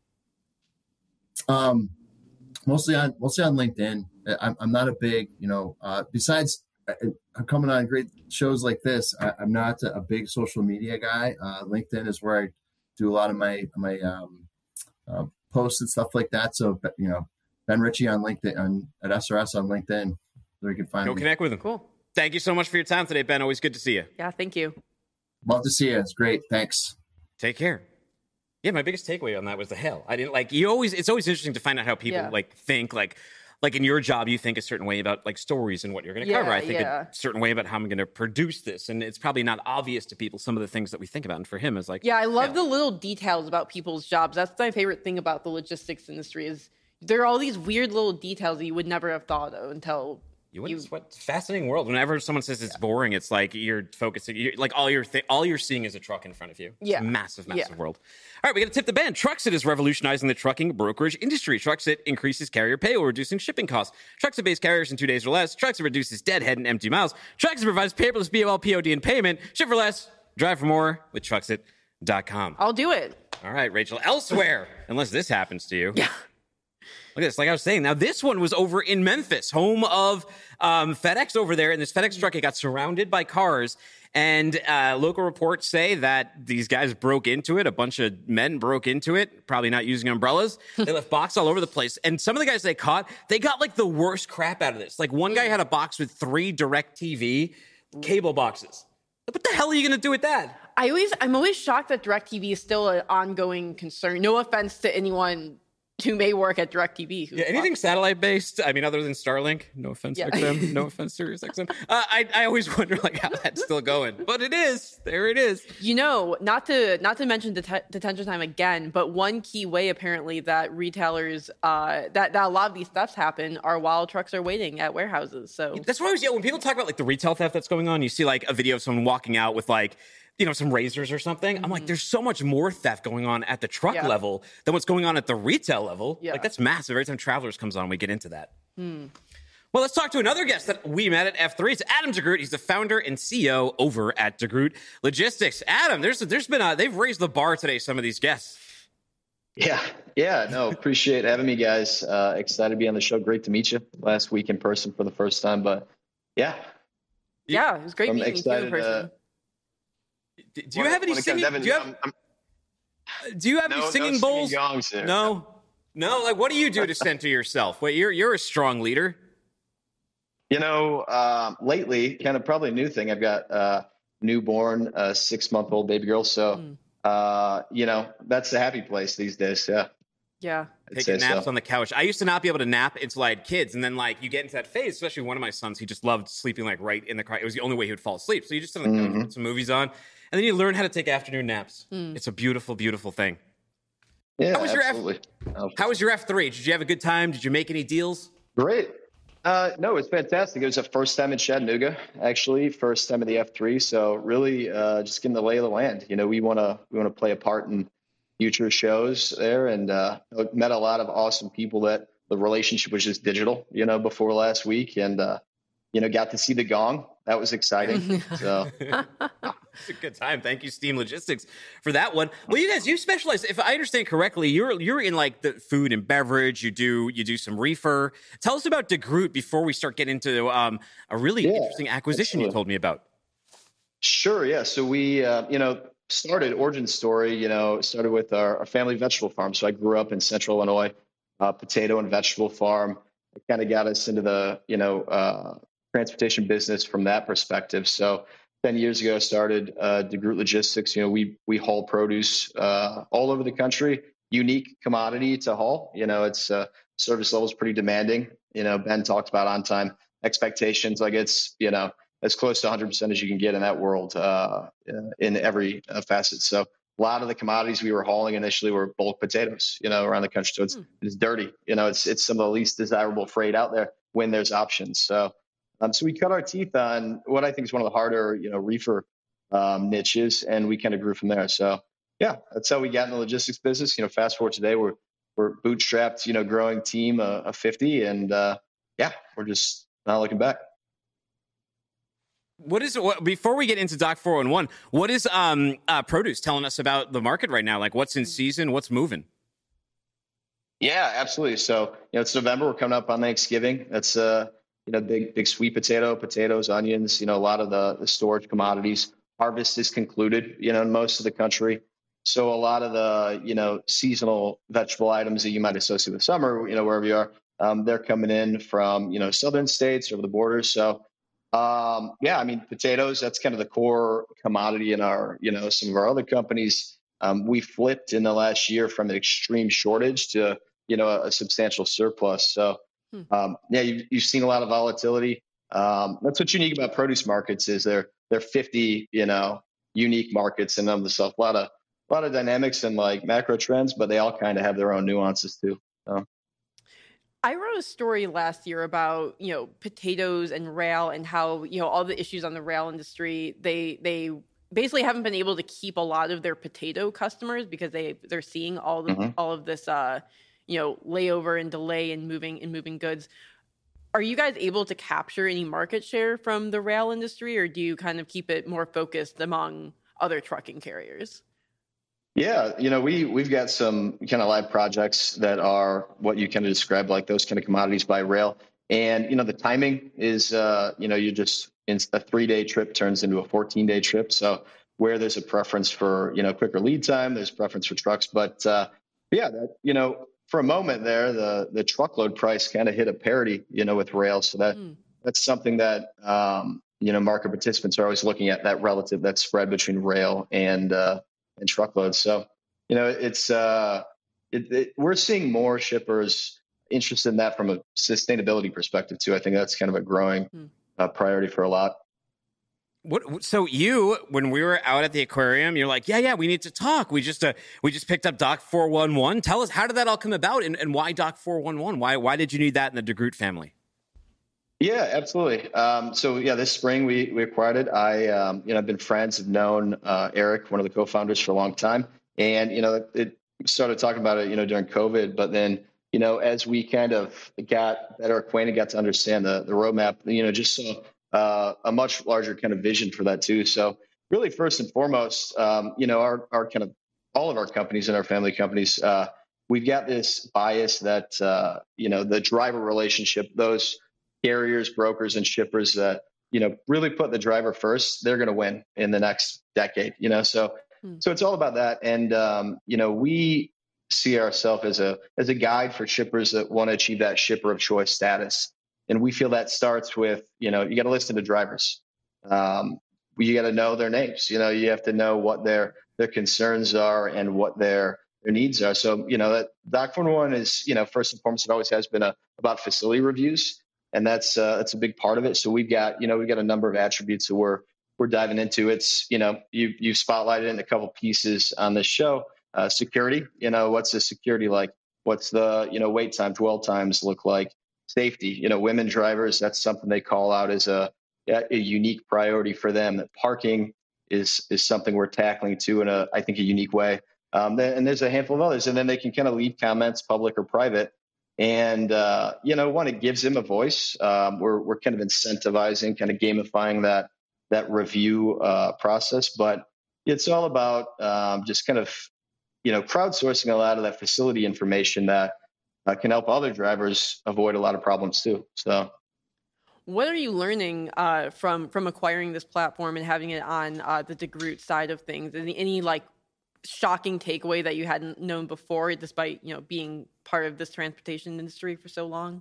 Um, mostly on mostly on LinkedIn. I'm I'm not a big, you know. Uh, besides, I, I'm coming on great shows like this. I, I'm not a, a big social media guy. Uh, LinkedIn is where I do a lot of my my um, uh, posts and stuff like that. So, you know, Ben Ritchie on LinkedIn, on at S R S on LinkedIn, where you can find Go me. connect with him. Cool. Thank you so much for your time today, Ben. Always good to see you. Yeah, thank you. Love to see you. It's great. Thanks. Take care. Yeah, my biggest takeaway on that was the hell. I didn't like you always it's always interesting to find out how people Yeah. like think like like in your job you think a certain way about like stories and what you're going to Yeah, cover. I think yeah. a certain way about how I'm going to produce this, and it's probably not obvious to people some of the things that we think about. And for him, is like Yeah, I love yeah. the little details about people's jobs. That's my favorite thing about the logistics industry is there are all these weird little details that you would never have thought of until You wouldn't. You- What fascinating world. Whenever someone says it's boring, it's like you're focusing. You're, like all you're th- all you're seeing is a truck in front of you. It's Yeah. a massive, massive Yeah. world. All right, we got to tip the band. Truxit is revolutionizing the trucking brokerage industry. Truxit increases carrier pay while reducing shipping costs. Truxit-based carriers in two days or less. Truxit reduces deadhead and empty miles. Truxit provides paperless B O L, P O D, and payment. Ship for less. Drive for more with Truxit dot com. I'll do it. All right, Rachel. Elsewhere, unless this happens to you. Yeah. Look at this. Like I was saying, now this one was over in Memphis, home of um, FedEx over there. And this FedEx truck, it got surrounded by cars. And uh, local reports say that these guys broke into it. A bunch of men broke into it, probably not using umbrellas. They left box all over the place. And some of the guys they caught, they got like the worst crap out of this. Like one guy had a box with three DirecTV cable boxes. What the hell are you going to do with that? I always, I'm always shocked that DirecTV is still an ongoing concern. No offense to anyone who may work at DirecTV. who's Yeah, anything watching. satellite based. I mean, other than Starlink. No offense, Yeah. X M. No offense, Sirius X M. Uh, I I always wonder like how that's still going, but it is. There it is. You know, not to not to mention det- detention time again, but one key way apparently that retailers uh, that that a lot of these thefts happen are while trucks are waiting at warehouses. So That's what I was. Yeah, when people talk about like the retail theft that's going on, you see like a video of someone walking out with like you know, some razors or something. Mm-hmm. I'm like, there's so much more theft going on at the truck yeah. level than what's going on at the retail level. Yeah. Like, that's massive. Every time Travelers comes on, we get into that. Hmm. Well, let's talk to another guest that we met at F three. It's Adam DeGroot. He's the founder and C E O over at DeGroot Logistics. Adam, there's there's been a, they've raised the bar today, some of these guests. Yeah, yeah, no, appreciate having me, guys. Uh, excited to be on the show. Great to meet you last week in person for the first time, but yeah. Yeah, it was great I'm meeting you in person. Uh, do, do you have any singing? Devin, do you have, I'm, I'm, do you have no, any singing no bowls? Singing gongs there. No, no. Like, what do you do to center yourself? Wait, you're you're a strong leader. You know, um, lately, kind of probably a new thing. I've got a uh, newborn, uh, six-month-old baby girl. So, mm. uh, you know, that's the happy place these days. Yeah. Yeah. Taking naps so. on the couch. I used to not be able to nap until I had kids. And then, like, you get into that phase, especially one of my sons, he just loved sleeping, like, right in the car. It was the only way he would fall asleep. So you just sit on the couch, mm-hmm. put some movies on, and then you learn how to take afternoon naps. Mm. It's a beautiful, beautiful thing. Yeah, how was absolutely. Your F- how was your F three? Did you have a good time? Did you make any deals? Great. Uh, no, it's fantastic. It was the first time in Chattanooga, actually, first time in the F three. So really, uh, just getting the lay of the land. You know, we want to we want to play a part in future shows there, and uh, met a lot of awesome people. That the relationship was just digital, you know, before last week, and uh, you know, got to see the gong. That was exciting. So. It's a good time. Thank you, Steam Logistics, for that one. Well, you guys, you specialize. If I understand correctly, you're you're in like the food and beverage. You do you do some reefer. Tell us about DeGroot before we start getting into um, a really yeah, interesting acquisition absolutely. You told me about. Sure. Yeah. So we, uh, you know, started origin story. You know, started with our, our family vegetable farm. So I grew up in Central Illinois, uh, potato and vegetable farm. It kind of got us into the you know uh, transportation business from that perspective. So. Ten years ago, I started uh, DeGroot Logistics. You know, we we haul produce uh, all over the country. Unique commodity to haul. You know, it's uh, service level is pretty demanding. You know, Ben talked about on time expectations. Like it's you know as close to one hundred percent as you can get in that world uh, in every uh, facet. So a lot of the commodities we were hauling initially were bulk potatoes. You know, around the country. So it's mm. it's dirty. You know, it's it's some of the least desirable freight out there when there's options. So. Um, so we cut our teeth on what I think is one of the harder, you know, reefer um, niches, and we kind of grew from there. So, yeah, that's how we got in the logistics business. You know, fast forward today, we're we're bootstrapped, you know, growing team uh, of fifty, and uh, yeah, we're just not looking back. What is what, before we get into Doc four one one? What is um, uh, produce telling us about the market right now? Like, what's in season? What's moving? Yeah, absolutely. So, you know, it's November. We're coming up on Thanksgiving. That's uh. You know, big, big sweet potato, potatoes, onions, you know, a lot of the, the storage commodities. Harvest is concluded, you know, in most of the country. So a lot of the, you know, seasonal vegetable items that you might associate with summer, you know, wherever you are, um, they're coming in from, you know, southern states over the borders. So, um, yeah, I mean, potatoes, that's kind of the core commodity in our, you know, some of our other companies. Um, we flipped in the last year from an extreme shortage to, you know, a, a substantial surplus. So, Um, yeah, you've, you've seen a lot of volatility. Um, that's what's unique about produce markets is they're they're fifty, you know, unique markets in them themselves. A lot of a lot of dynamics and like macro trends, but they all kind of have their own nuances too. So. I wrote a story last year about you know potatoes and rail and how you know all the issues on the rail industry. They they basically haven't been able to keep a lot of their potato customers because they they're seeing all the mm-hmm. all of this. Uh, you know, layover and delay in moving in moving goods. Are you guys able to capture any market share from the rail industry, or do you kind of keep it more focused among other trucking carriers? Yeah, you know, we, we've got some kind of live projects that are what you kind of described, like those kind of commodities by rail. And, you know, the timing is, uh, you know, you just, a three-day trip turns into a fourteen-day trip. So where there's a preference for, you know, quicker lead time, there's preference for trucks. But, uh, yeah, that, you know, for a moment there, the the truckload price kind of hit a parity, you know, with rail. So that mm. that's something that, um, you know, market participants are always looking at, that relative, that spread between rail and uh, and truckloads. So, you know, it's uh, it, it, we're seeing more shippers interested in that from a sustainability perspective too. I think that's kind of a growing mm. uh, priority for a lot. What? So you, when we were out at the aquarium, you're like, yeah, yeah, we need to talk. We just uh, we just picked up Doc four one one. Tell us, how did that all come about, and, and why Doc four one one? Why why did you need that in the DeGroot family? Yeah, absolutely. Um, so yeah, this spring we we acquired it. I um, you know I've been friends, have known uh, Eric, one of the co-founders, for a long time, and you know it started talking about it you know during COVID, but then you know as we kind of got better acquainted, got to understand the the roadmap, you know just saw uh, a much larger kind of vision for that too. So really, first and foremost, um, you know our our kind of all of our companies and our family companies, uh, we've got this bias that uh, you know the driver relationship, those carriers, brokers, and shippers that, you know, really put the driver first, they're going to win in the next decade, you know? So, hmm. so it's all about that. And, um, you know, we see ourselves as a, as a guide for shippers that want to achieve that shipper of choice status. And we feel that starts with, you know, you got to listen to drivers. Um, you got to know their names, you know, you have to know what their, their concerns are and what their, their needs are. So, you know, that Doc one is, you know, first and foremost, it always has been a, about facility reviews. And that's uh, that's a big part of it. So we've got, you know, we've got a number of attributes that we're we're diving into. It's, you know, you you spotlighted in a couple pieces on this show. Uh, security, you know, what's the security like? What's the, you know, wait time, dwell times look like? Safety, you know, women drivers, that's something they call out as a a unique priority for them. That parking is is something we're tackling too in a, I think, a unique way. Um, and there's a handful of others, and then they can kind of leave comments, public or private. And, uh, you know, one, it gives them a voice. Um, we're, we're kind of incentivizing, kind of gamifying that, that review uh, process, but it's all about um, just kind of, you know, crowdsourcing a lot of that facility information that uh, can help other drivers avoid a lot of problems too. So what are you learning uh, from, from acquiring this platform and having it on uh, the DeGroot side of things? Any, any like shocking takeaway that you hadn't known before, despite, you know, being part of this transportation industry for so long?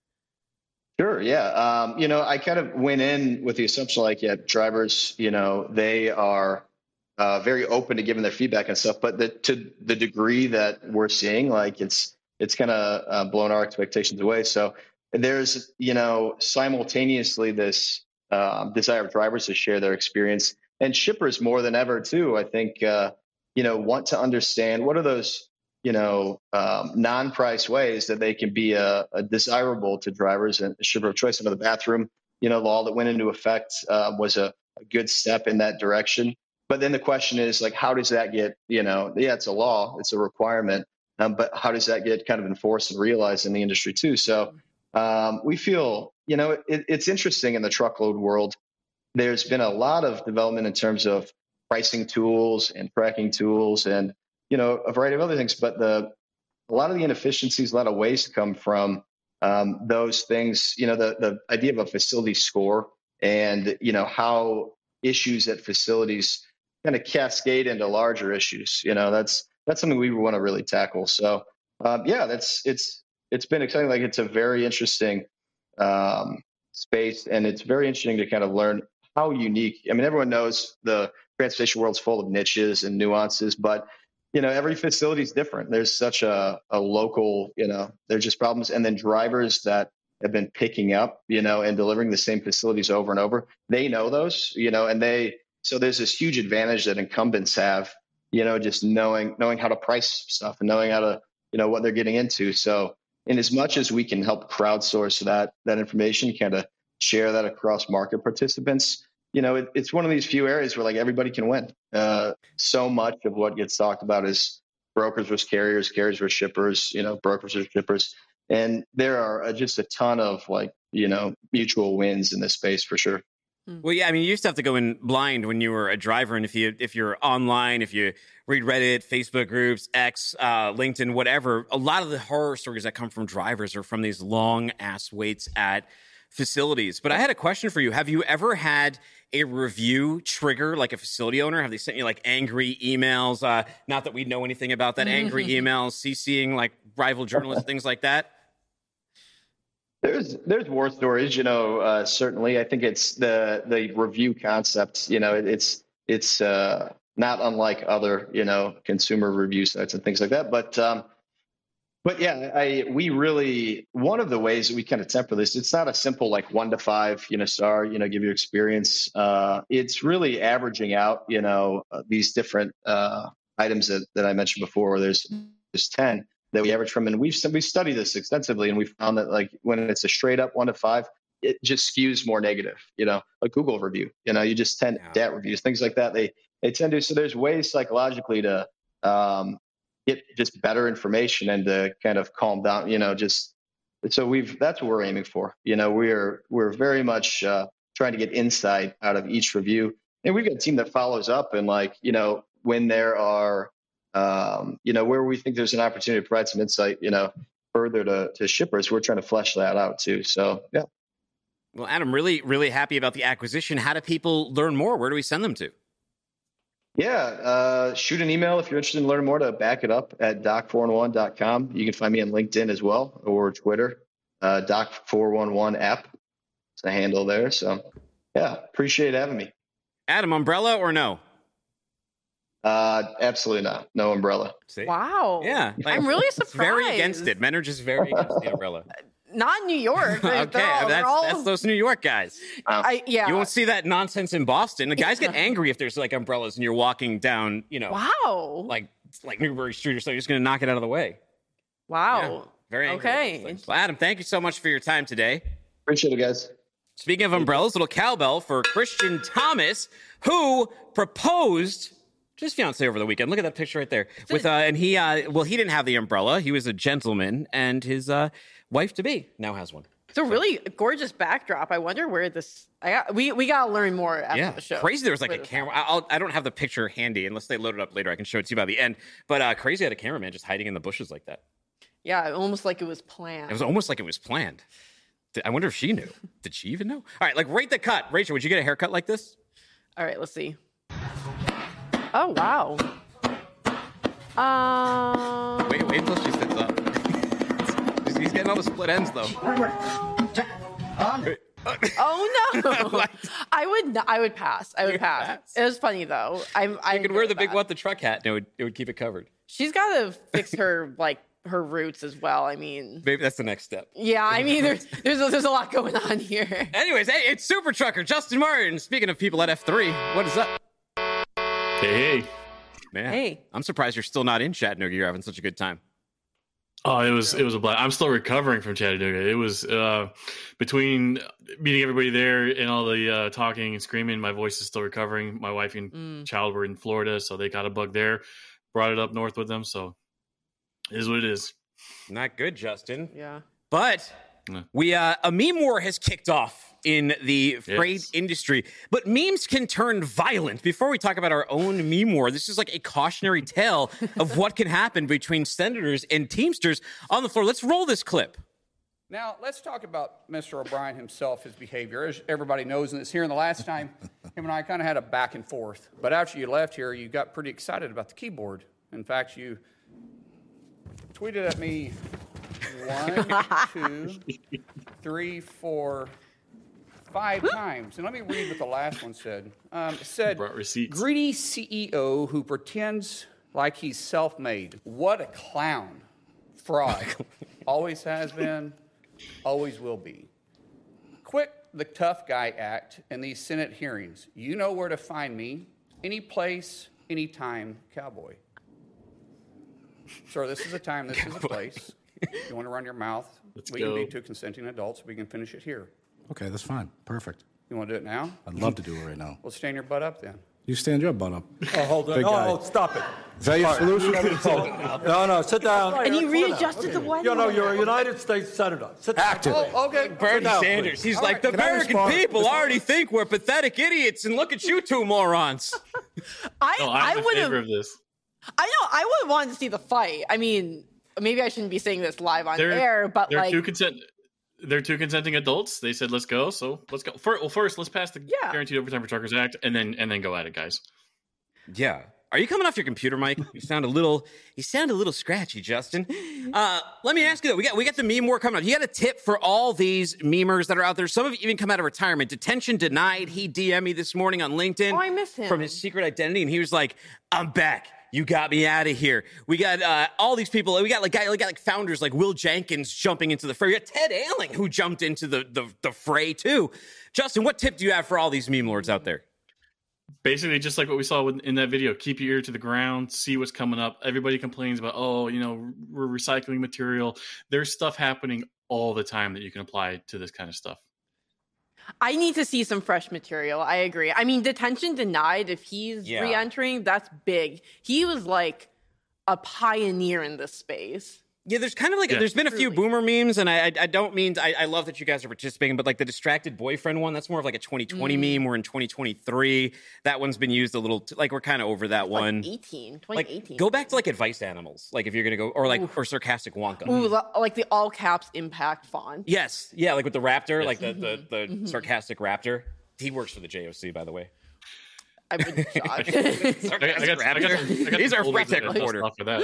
Sure. Yeah. Um, you know, I kind of went in with the assumption like, yeah, drivers, you know, they are uh, very open to giving their feedback and stuff, but the, to the degree that we're seeing, like it's, it's kind of uh, blown our expectations away. So there's, you know, simultaneously this uh, desire of drivers to share their experience, and shippers more than ever too, I think, uh, you know, want to understand what are those, you know, um, non-price ways that they can be a, a desirable to drivers and a shipper of choice. Under the bathroom, you know, law that went into effect uh, was a, a good step in that direction. But then the question is, like, how does that get, you know, yeah, it's a law, it's a requirement, um, but how does that get kind of enforced and realized in the industry too? So um, we feel, you know, it, it's interesting in the truckload world. There's been a lot of development in terms of pricing tools and tracking tools and, you know, a variety of other things. But the a lot of the inefficiencies, a lot of waste come from um, those things, you know, the, the idea of a facility score and, you know, how issues at facilities kind of cascade into larger issues. You know, that's that's something we want to really tackle. So, um, yeah, that's it's it's been exciting. Like, it's a very interesting um, space, and it's very interesting to kind of learn how unique. I mean, everyone knows the transportation world's full of niches and nuances, but you know, every facility is different. There's such a, a local, you know, there's just problems. And then drivers that have been picking up, you know, and delivering the same facilities over and over, they know those, you know, and they, so there's this huge advantage that incumbents have, you know, just knowing, knowing how to price stuff and knowing how to, you know, what they're getting into. So in as much as we can help crowdsource that, that information, kind of share that across market participants, you know, it, it's one of these few areas where like everybody can win. Uh, so much of what gets talked about is brokers versus carriers, carriers versus shippers, you know, brokers versus shippers. And there are just a ton of like, you know, mutual wins in this space for sure. Well, yeah, I mean, you used to have to go in blind when you were a driver. And if you, if you're online, if you read Reddit, Facebook groups, X, uh, LinkedIn, whatever, a lot of the horror stories that come from drivers are from these long ass waits at facilities. But I had a question for you. Have you ever had a review trigger like a facility owner? Have they sent you like angry emails? Uh, not that we know anything about that. Angry emails, CCing like rival journalists, things like that. There's there's war stories, you know. Uh, certainly, I think it's the the review concept. You know, it, it's it's uh, not unlike other, you know, consumer review sites and things like that. But um, But yeah, I we really, one of the ways that we kind of temper this, it's not a simple like one to five, you know, star, you know, give you experience. Uh, it's really averaging out, you know, uh, these different uh, items that, that I mentioned before. There's there's ten that we average from, and we've we studied this extensively, and we found that like when it's a straight up one to five, it just skews more negative. You know, a Google review. You know, you just tend Yeah. D A T reviews, things like that. They they tend to. So there's ways psychologically to um, get just better information and to kind of calm down. You know, just so we've that's what we're aiming for. You know, we're we're very much uh, trying to get insight out of each review, and we've got a team that follows up and like you know when there are um, you know where we think there's an opportunity to provide some insight. You know. Further to, to shippers, we're trying to flesh that out too. So, yeah. Well, Adam, really, really happy about the acquisition. How do people learn more? Where do we send them to? Yeah, uh, shoot an email if you're interested in learning more to back it up at doc four one one dot com. You can find me on LinkedIn as well or Twitter, uh, doc four one one app. It's a handle there. So, yeah, appreciate having me. Adam, umbrella or no? Uh, absolutely not. No umbrella. See? Wow. Yeah. Like, I'm really surprised. Very against it. Men are just very against the umbrella. Not in New York. They're- Okay, they're all- that's, they're all- that's those New York guys. I, yeah. You won't see that nonsense in Boston. The guys get angry if there's like umbrellas and you're walking down, you know, Wow. like like Newbury Street or so. You're just going to knock it out of the way. Wow. Yeah, very angry. Okay. Well, Adam, thank you so much for your time today. Appreciate it, guys. Speaking of umbrellas, little cowbell for Christian Thomas, who proposed to his fiance over the weekend. Look at that picture right there. With uh, and he, uh, well, he didn't have the umbrella. He was a gentleman, and his uh, wife to be now has one. It's a really gorgeous backdrop. I wonder where this. I got, we we gotta learn more after Yeah, the show. crazy. There was like a Where- camera. I'll, I don't have the picture handy unless they load it up later. I can show it to you by the end. But uh, crazy had a cameraman just hiding in the bushes like that. Yeah, almost like it was planned. It was almost like it was planned. Did- I wonder if she knew. Did she even know? All right, like rate the cut. Rachel, would you get a haircut like this? All right, let's see. Oh wow. Um. Wait, wait until she sits up. he's, he's getting all the split ends though. Oh no! I would not, I would pass. I would You'd pass. pass? It was funny though. I'm. I You could wear the big what the truck hat, and it would it would keep it covered. She's got to fix her like her roots as well. I mean, Maybe that's the next step. yeah. I mean, there's there's a, there's a lot going on here. Anyways, hey, it's Super Trucker Justin Martin. Speaking of people at F three, what is up? Hey, hey. Man, Hey. I'm surprised you're still not in Chattanooga. You're having such a good time. Oh, it was it was a blast. I'm still recovering from Chattanooga. It was uh, between meeting everybody there and all the uh, talking and screaming. My voice is still recovering. My wife and Mm. child were in Florida, so they got a bug there. Brought it up north with them, so it is what it is. Not good, Justin. Yeah. But Yeah. we uh, a meme war has kicked off in the freight Yes. industry. But memes can turn violent. Before we talk about our own meme war, this is like a cautionary tale of what can happen between senators and Teamsters on the floor. Let's roll this clip. Now, let's talk about Mister O'Brien himself, his behavior. As everybody knows, and it's here, and the last time, him and I kind of had a back and forth. But after you left here, you got pretty excited about the keyboard. In fact, you tweeted at me one, two, three, four, five times. And let me read what the last one said. Um, it said, Brought receipts. greedy C E O who pretends like he's self-made. What a clown. Fraud. Always has been, always will be. Quit the tough guy act in these Senate hearings. You know where to find me. Any place, anytime, cowboy. Sir, this is a time, this is a place. You want to run your mouth? Let's we go. can be two consenting adults. We can finish it here. Okay, that's fine. Perfect. You want to do it now? I'd love to do it right now. Well, stand your butt up then. You stand your butt up. Oh, hold on. Big Oh, guy. oh, stop it. Is that your solution? No, no, sit down. And he readjusted the one. You know, you're a United States Senator. Sit down. Active. Oh, okay. Bernie down, Sanders. please. He's All like, right, the can I American respond? people Respond? already think we're pathetic idiots, and look at you two morons. I No, I I'm in would favor have. of this. I know. I would have wanted to see the fight. I mean, maybe I shouldn't be saying this live on They're, air, but they're like, two consent. They're two consenting adults. They said, "Let's go." So let's go. First, well, first, let's pass the Yeah. Guaranteed Overtime for Truckers Act, and then and then go at it, guys. Yeah. Are you coming off your computer, Mike? You sound a little you sound a little scratchy, Justin. Uh, let me ask you though, we got we got the meme war coming up. You got a tip for all these memers that are out there. Some of you even come out of retirement. Detention denied. He D M'd me this morning on LinkedIn. Oh, I miss him. From his secret identity, and he was like, I'm back. You got me out of here. We got uh, all these people. We got like guy, we got like founders like Will Jenkins jumping into the fray. We got Ted Ailing who jumped into the, the the fray too. Justin, what tip do you have for all these meme lords out there? Basically, just like what we saw in that video, keep your ear to the ground, see what's coming up. Everybody complains about, oh, you know, we're recycling material. There's stuff happening all the time that you can apply to this kind of stuff. I need to see some fresh material. I agree. I mean, detention denied. If he's Yeah. re-entering, that's big. He was like a pioneer in this space. Yeah, there's kind of like Yeah. there's been a few boomer memes, and I I, I don't mean to, I, I love that you guys are participating, but like the distracted boyfriend one, that's more of like a twenty twenty Mm. meme. We're in twenty twenty-three. That one's been used a little. T- like we're kind of over that one. Like eighteen, Like, twenty eighteen. go back to like advice animals, like if you're gonna go, or like or sarcastic Wonka. Ooh, lo- like the all caps impact font. Yes, yeah, like with the raptor, like the the, the Mm-hmm. sarcastic raptor. He works for the J O C, by the way. I would shock. I got, I got, I got, I got He's our folders free tech that are reporter. off of that.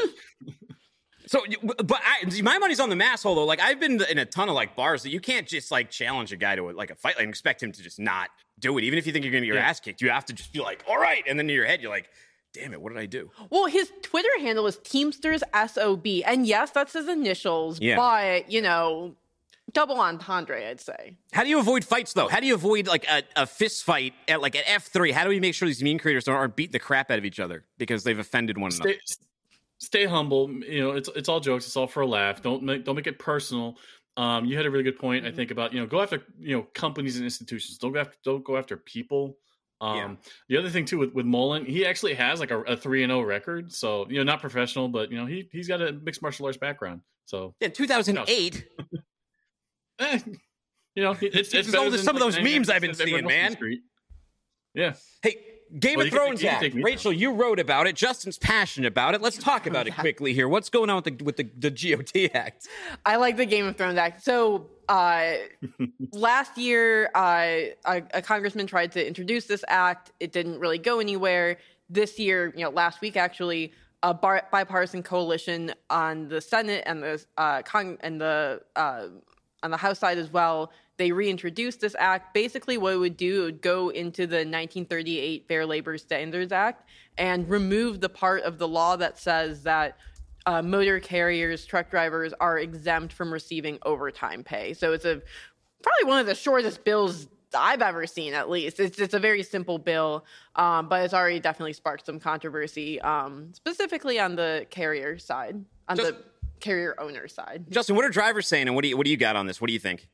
So, but I, my money's on the masshole though. Like I've been in a ton of like bars that you can't just like challenge a guy to like a fight and expect him to just not do it. Even if you think you're gonna get your Yeah. ass kicked, you have to just be like, all right. And then in your head, you're like, damn it, what did I do? Well, his Twitter handle is Teamsters S O B. And yes, that's his initials, Yeah. but, you know, double entendre, I'd say. How do you avoid fights though? How do you avoid like a, a fist fight at like at F three? How do we make sure these meme creators don't aren't beating the crap out of each other because they've offended one another? Stay, stay humble. You know, it's it's all jokes. It's all for a laugh. Don't make don't make it personal. Um, you had a really good point, I think, about you know go after you know companies and institutions. Don't go after don't go after people. Um, Yeah. The other thing too with, with Mullen, he actually has like a, a three and zero record. So you know, not professional, but you know he he's got a mixed martial arts background. So Yeah, two thousand eight. eh, you know, it's it's It's better all the- than, some of like, those ninety-nine memes I've been percent of everyone seeing, else on man. the street. Yeah. Hey, Game Well, of you can- Thrones you can Act. take me Rachel, you wrote about it. Justin's passionate about it. Let's talk about it quickly here. What's going on with the with the, the G O T Act? I like the Game of Thrones Act. So uh, last year, uh, a, a congressman tried to introduce this act. It didn't really go anywhere. This year, you know, last week actually, a bar- bipartisan coalition on the Senate and the uh, Cong- and the uh, on the House side as well. They reintroduced this act. Basically, what it would do, it would go into the nineteen thirty-eight Fair Labor Standards Act and remove the part of the law that says that uh, motor carriers, truck drivers are exempt from receiving overtime pay. So it's a probably one of the shortest bills I've ever seen, at least. It's it's a very simple bill, um, but it's already definitely sparked some controversy, um, specifically on the carrier side, on Just- the carrier owner side. Justin, what are drivers saying, and what do you what do you got on this? What do you think?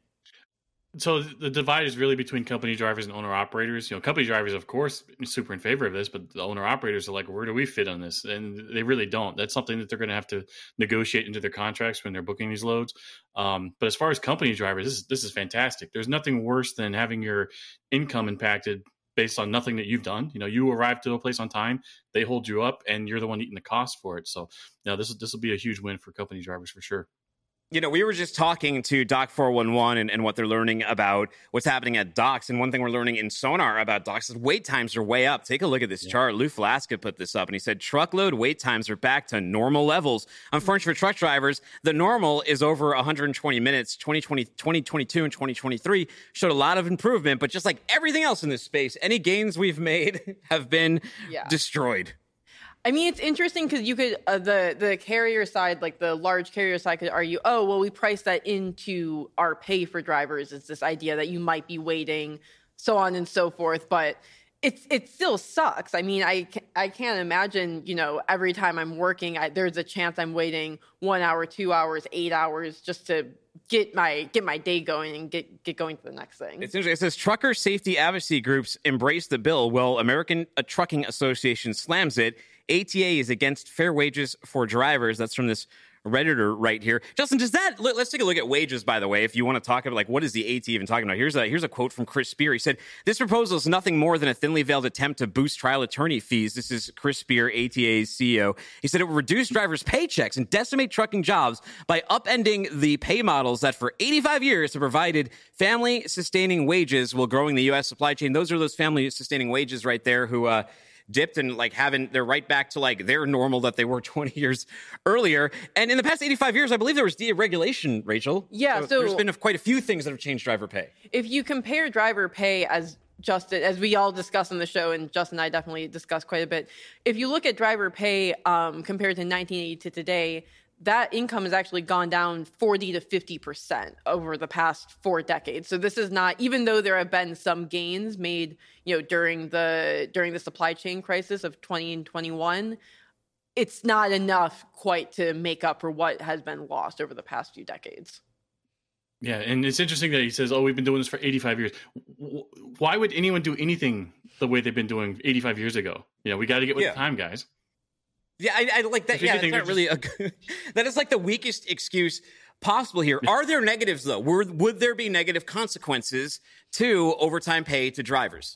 So the divide is really between company drivers and owner operators. You know, company drivers, of course, are super in favor of this, but the owner operators are like, where do we fit on this? And they really don't. That's something that they're going to have to negotiate into their contracts when they're booking these loads. Um, but as far as company drivers, this is this is fantastic. There's nothing worse than having your income impacted based on nothing that you've done. You know, you arrive to a place on time, they hold you up, and you're the one eating the cost for it. So, you know, this this will be a huge win for company drivers for sure. You know, we were just talking to Doc four one one and, and what they're learning about what's happening at docks. And one thing we're learning in Sonar about docks is wait times are way up. Take a look at this yeah. chart. Lou Flaska put this up, and he said truckload wait times are back to normal levels. Unfortunately for truck drivers, the normal is over one hundred twenty minutes. twenty twenty, twenty twenty-two and twenty twenty-three showed a lot of improvement, but just like everything else in this space, any gains we've made have been yeah. destroyed. I mean, it's interesting because you could, uh, the the carrier side, like the large carrier side could argue, oh, well, we price that into our pay for drivers. It's this idea that you might be waiting, so on and so forth. But it's it still sucks. I mean, I, I can't imagine, you know, every time I'm working, I, there's a chance I'm waiting one hour, two hours, eight hours just to get my get my day going and get, get going to the next thing. It's interesting. It says trucker safety advocacy groups embrace the bill. Well, American Trucking Association slams it. A T A is against fair wages for drivers. That's from this Redditor right here. Justin, does that, let, let's take a look at wages, by the way, if you want to talk about, like, what is the A T A even talking about? Here's a, here's a quote from Chris Spear. He said, this proposal is nothing more than a thinly veiled attempt to boost trial attorney fees. This is Chris Spear, A T A's C E O. He said it will reduce drivers' paychecks and decimate trucking jobs by upending the pay models that for eighty-five years have provided family-sustaining wages while growing the U S supply chain. Those are those family-sustaining wages right there who, uh, dipped and like haven't, they're right back to like their normal that they were twenty years earlier. And in the past eighty-five years, I believe there was deregulation, Rachel. Yeah. So, so there's been quite a few things that have changed driver pay. If you compare driver pay as Justin, as we all discuss on the show, and Justin and I definitely discuss quite a bit, if you look at driver pay um, compared to nineteen eighty to today, that income has actually gone down forty to fifty percent over the past four decades. So this is not, even though there have been some gains made, you know, during the during the supply chain crisis of twenty and twenty-one, it's not enough quite to make up for what has been lost over the past few decades. Yeah, and it's interesting that he says, "Oh, we've been doing this for eighty-five years." Why would anyone do anything the way they've been doing eighty-five years ago? You know, we got to get with yeah. the time, guys. Yeah, I, I like that. Yeah, that's not really just... a. That is like the weakest excuse possible here. Are there negatives though? Would would there be negative consequences to overtime pay to drivers?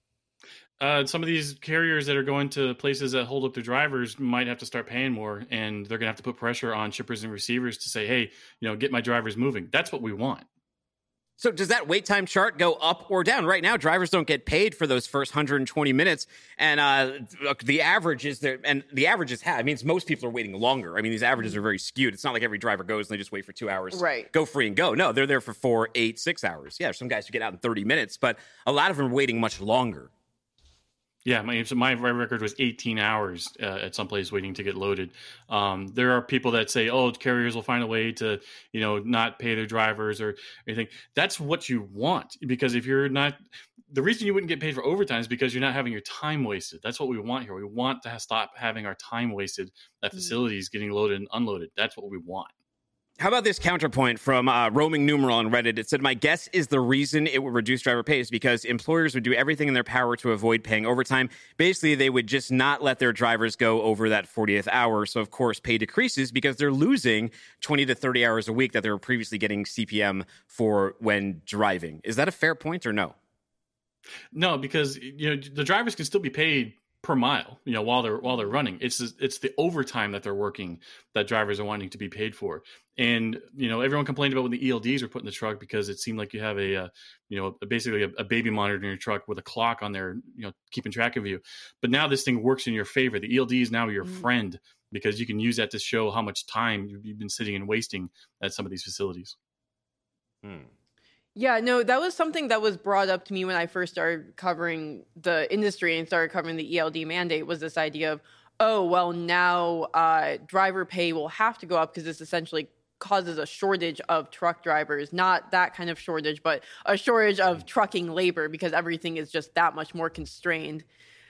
Uh, some of these carriers that are going to places that hold up their drivers might have to start paying more, and they're going to have to put pressure on shippers and receivers to say, "Hey, you know, get my drivers moving." That's what we want. So does that wait time chart go up or down? Right now, drivers don't get paid for those first one hundred twenty minutes, and uh, the average is there. And the average is had. It means most people are waiting longer. I mean, these averages are very skewed. It's not like every driver goes and they just wait for two hours, right? Go free and go. No, they're there for four, eight, six hours. Yeah, some guys who get out in thirty minutes, but a lot of them are waiting much longer. Yeah, my so my record was eighteen hours uh, at some place waiting to get loaded. Um, there are people that say, "Oh, carriers will find a way to, you know, not pay their drivers or anything." That's what you want, because if you're not, the reason you wouldn't get paid for overtime is because you're not having your time wasted. That's what we want here. We want to have, stop having our time wasted at facilities getting loaded and unloaded. That's what we want. How about this counterpoint from uh, Roaming Numeral on Reddit? It said, my guess is the reason it would reduce driver pay is because employers would do everything in their power to avoid paying overtime. Basically, they would just not let their drivers go over that fortieth hour. So, of course, pay decreases because they're losing twenty to thirty hours a week that they were previously getting C P M for when driving. Is that a fair point or no? No, because you know the drivers can still be paid per mile, you know, while they're while they're running. It's it's the overtime that they're working that drivers are wanting to be paid for. And you know, everyone complained about when the E L Ds were put in the truck because it seemed like you have a, uh, you know, basically a, a baby monitor in your truck with a clock on there, you know, keeping track of you. But now this thing works in your favor. The E L D is now your mm-hmm. friend because you can use that to show how much time you've been sitting and wasting at some of these facilities. Hmm. Yeah, no, that was something that was brought up to me when I first started covering the industry and started covering the E L D mandate, was this idea of, oh, well, now uh, driver pay will have to go up because this essentially causes a shortage of truck drivers. Not that kind of shortage, but a shortage of trucking labor because everything is just that much more constrained.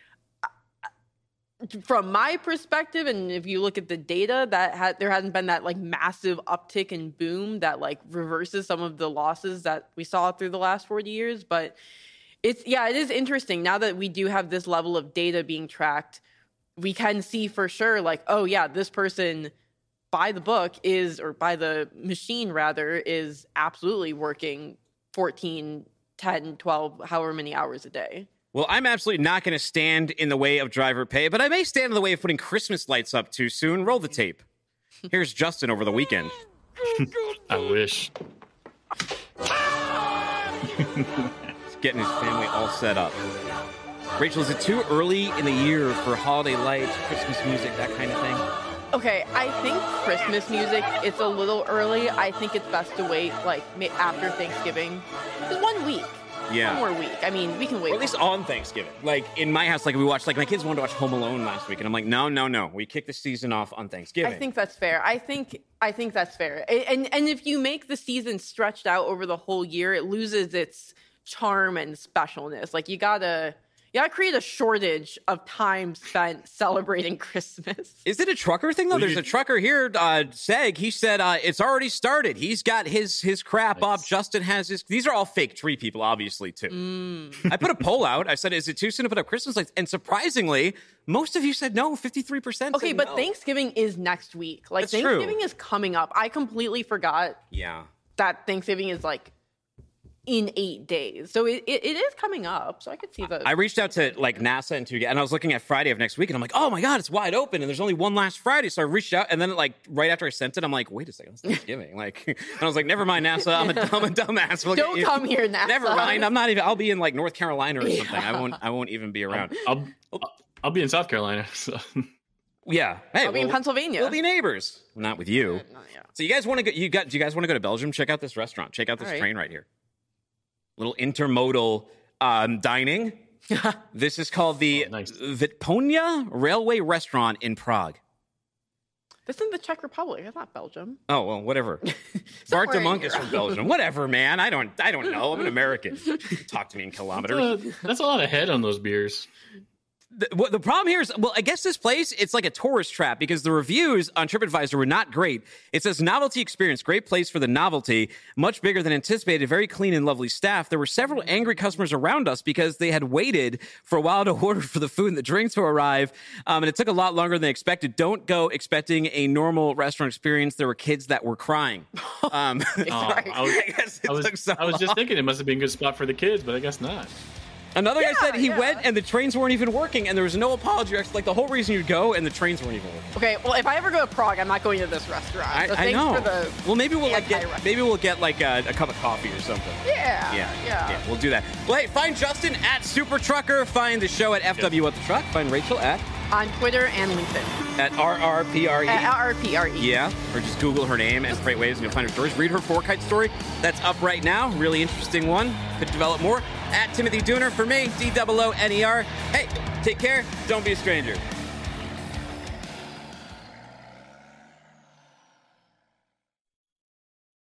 From my perspective, and if you look at the data, that ha- there hasn't been that like massive uptick and boom that like reverses some of the losses that we saw through the last forty years. But it's, yeah, it is interesting now that we do have this level of data being tracked. We can see for sure, like, oh yeah, this person by the book is, or by the machine rather, is absolutely working fourteen, ten, twelve, however many hours a day. Well, I'm absolutely not going to stand in the way of driver pay, but I may stand in the way of putting Christmas lights up too soon. Roll the tape. Here's Justin over the weekend. I wish. He's getting his family all set up. Rachel, is it too early in the year for holiday lights, Christmas music, that kind of thing? Okay, I think Christmas music, it's a little early. I think it's best to wait, like, after Thanksgiving. Just one week. Yeah. One more week. I mean, we can wait. Or at least on Thanksgiving. Like, in my house, like, we watched, like, my kids wanted to watch Home Alone last week, and I'm like, no, no, no. We kick the season off on Thanksgiving. I think that's fair. I think I think that's fair. And and if you make the season stretched out over the whole year, it loses its charm and specialness. Like, you gotta... You gotta create a shortage of time spent celebrating Christmas. Is it a trucker thing, though? There's a trucker here, uh, Seg. He said uh, it's already started. He's got his his crap nice. up. Justin has his... These are all fake tree people, obviously, too. Mm. I put a poll out. I said, is it too soon to put up Christmas lights? And surprisingly, most of you said no. fifty-three percent Okay, said but no. Thanksgiving is next week. Like, That's Thanksgiving true. is coming up. I completely forgot yeah. that Thanksgiving is, like, in eight days. So it, it, it is coming up. So I could see that. I reached out to like NASA and to, and I was looking at Friday of next week and I'm like, oh my God, it's wide open. And there's only one last Friday. So I reached out and then like right after I sent it, I'm like, wait a second, it's Thanksgiving. Like, and I was like, never mind NASA. I'm a dumb and dumbass. We'll Don't come here, NASA. Never mind. I'm not even, I'll be in like North Carolina or something. Yeah. I won't, I won't even be around. I'll, I'll, I'll be in South Carolina. So. Yeah. Hey, I'll be we'll, in Pennsylvania. We'll be neighbors. Not with you. Uh, yeah. So you guys want to go, you got, do you guys want to go to Belgium? Check out this restaurant. Check out this right. train right here. Little intermodal um, dining. This is called the oh, nice. Vitponia Railway Restaurant in Prague. This is in the Czech Republic. It's not Belgium. Oh, well, whatever. Bart de Monk is from Belgium. Whatever, man. I don't I don't know. I'm an American. Talk to me in kilometers. That's a, that's a lot of head on those beers. The, what the problem here is, well, I guess this place, it's like a tourist trap because the reviews on TripAdvisor were not great. It says novelty experience, great place for the novelty, much bigger than anticipated, very clean and lovely staff. There were several angry customers around us because they had waited for a while to order for the food and the drinks to arrive, um, and it took a lot longer than expected. Don't go expecting a normal restaurant experience. There were kids that were crying. Um, Oh, I was, I guess it I was, took so I was just long. thinking it must have been a good spot for the kids, but I guess not. Another Yeah, guy said he yeah. went and the trains weren't even working, and there was no apology. Like the whole reason you'd go, and the trains weren't even working. Okay, well, if I ever go to Prague, I'm not going to this restaurant. I, so I thanks know. For the well, maybe we'll like get anti-restaurant. maybe we'll get like a, a cup of coffee or something. Yeah, Yeah, yeah. yeah, we'll do that. Well, hey, find Justin at Super Trucker. Find the show at F W What the Truck. Find Rachel at On Twitter and LinkedIn. at R R P R E. At R R P R E. Yeah, or just Google her name and Freight Waves and you'll find her stories. Read her Four Kite story. That's up right now. Really interesting one. Could develop more. At Timothy Dooner for me, D O O N E R. Hey, take care. Don't be a stranger.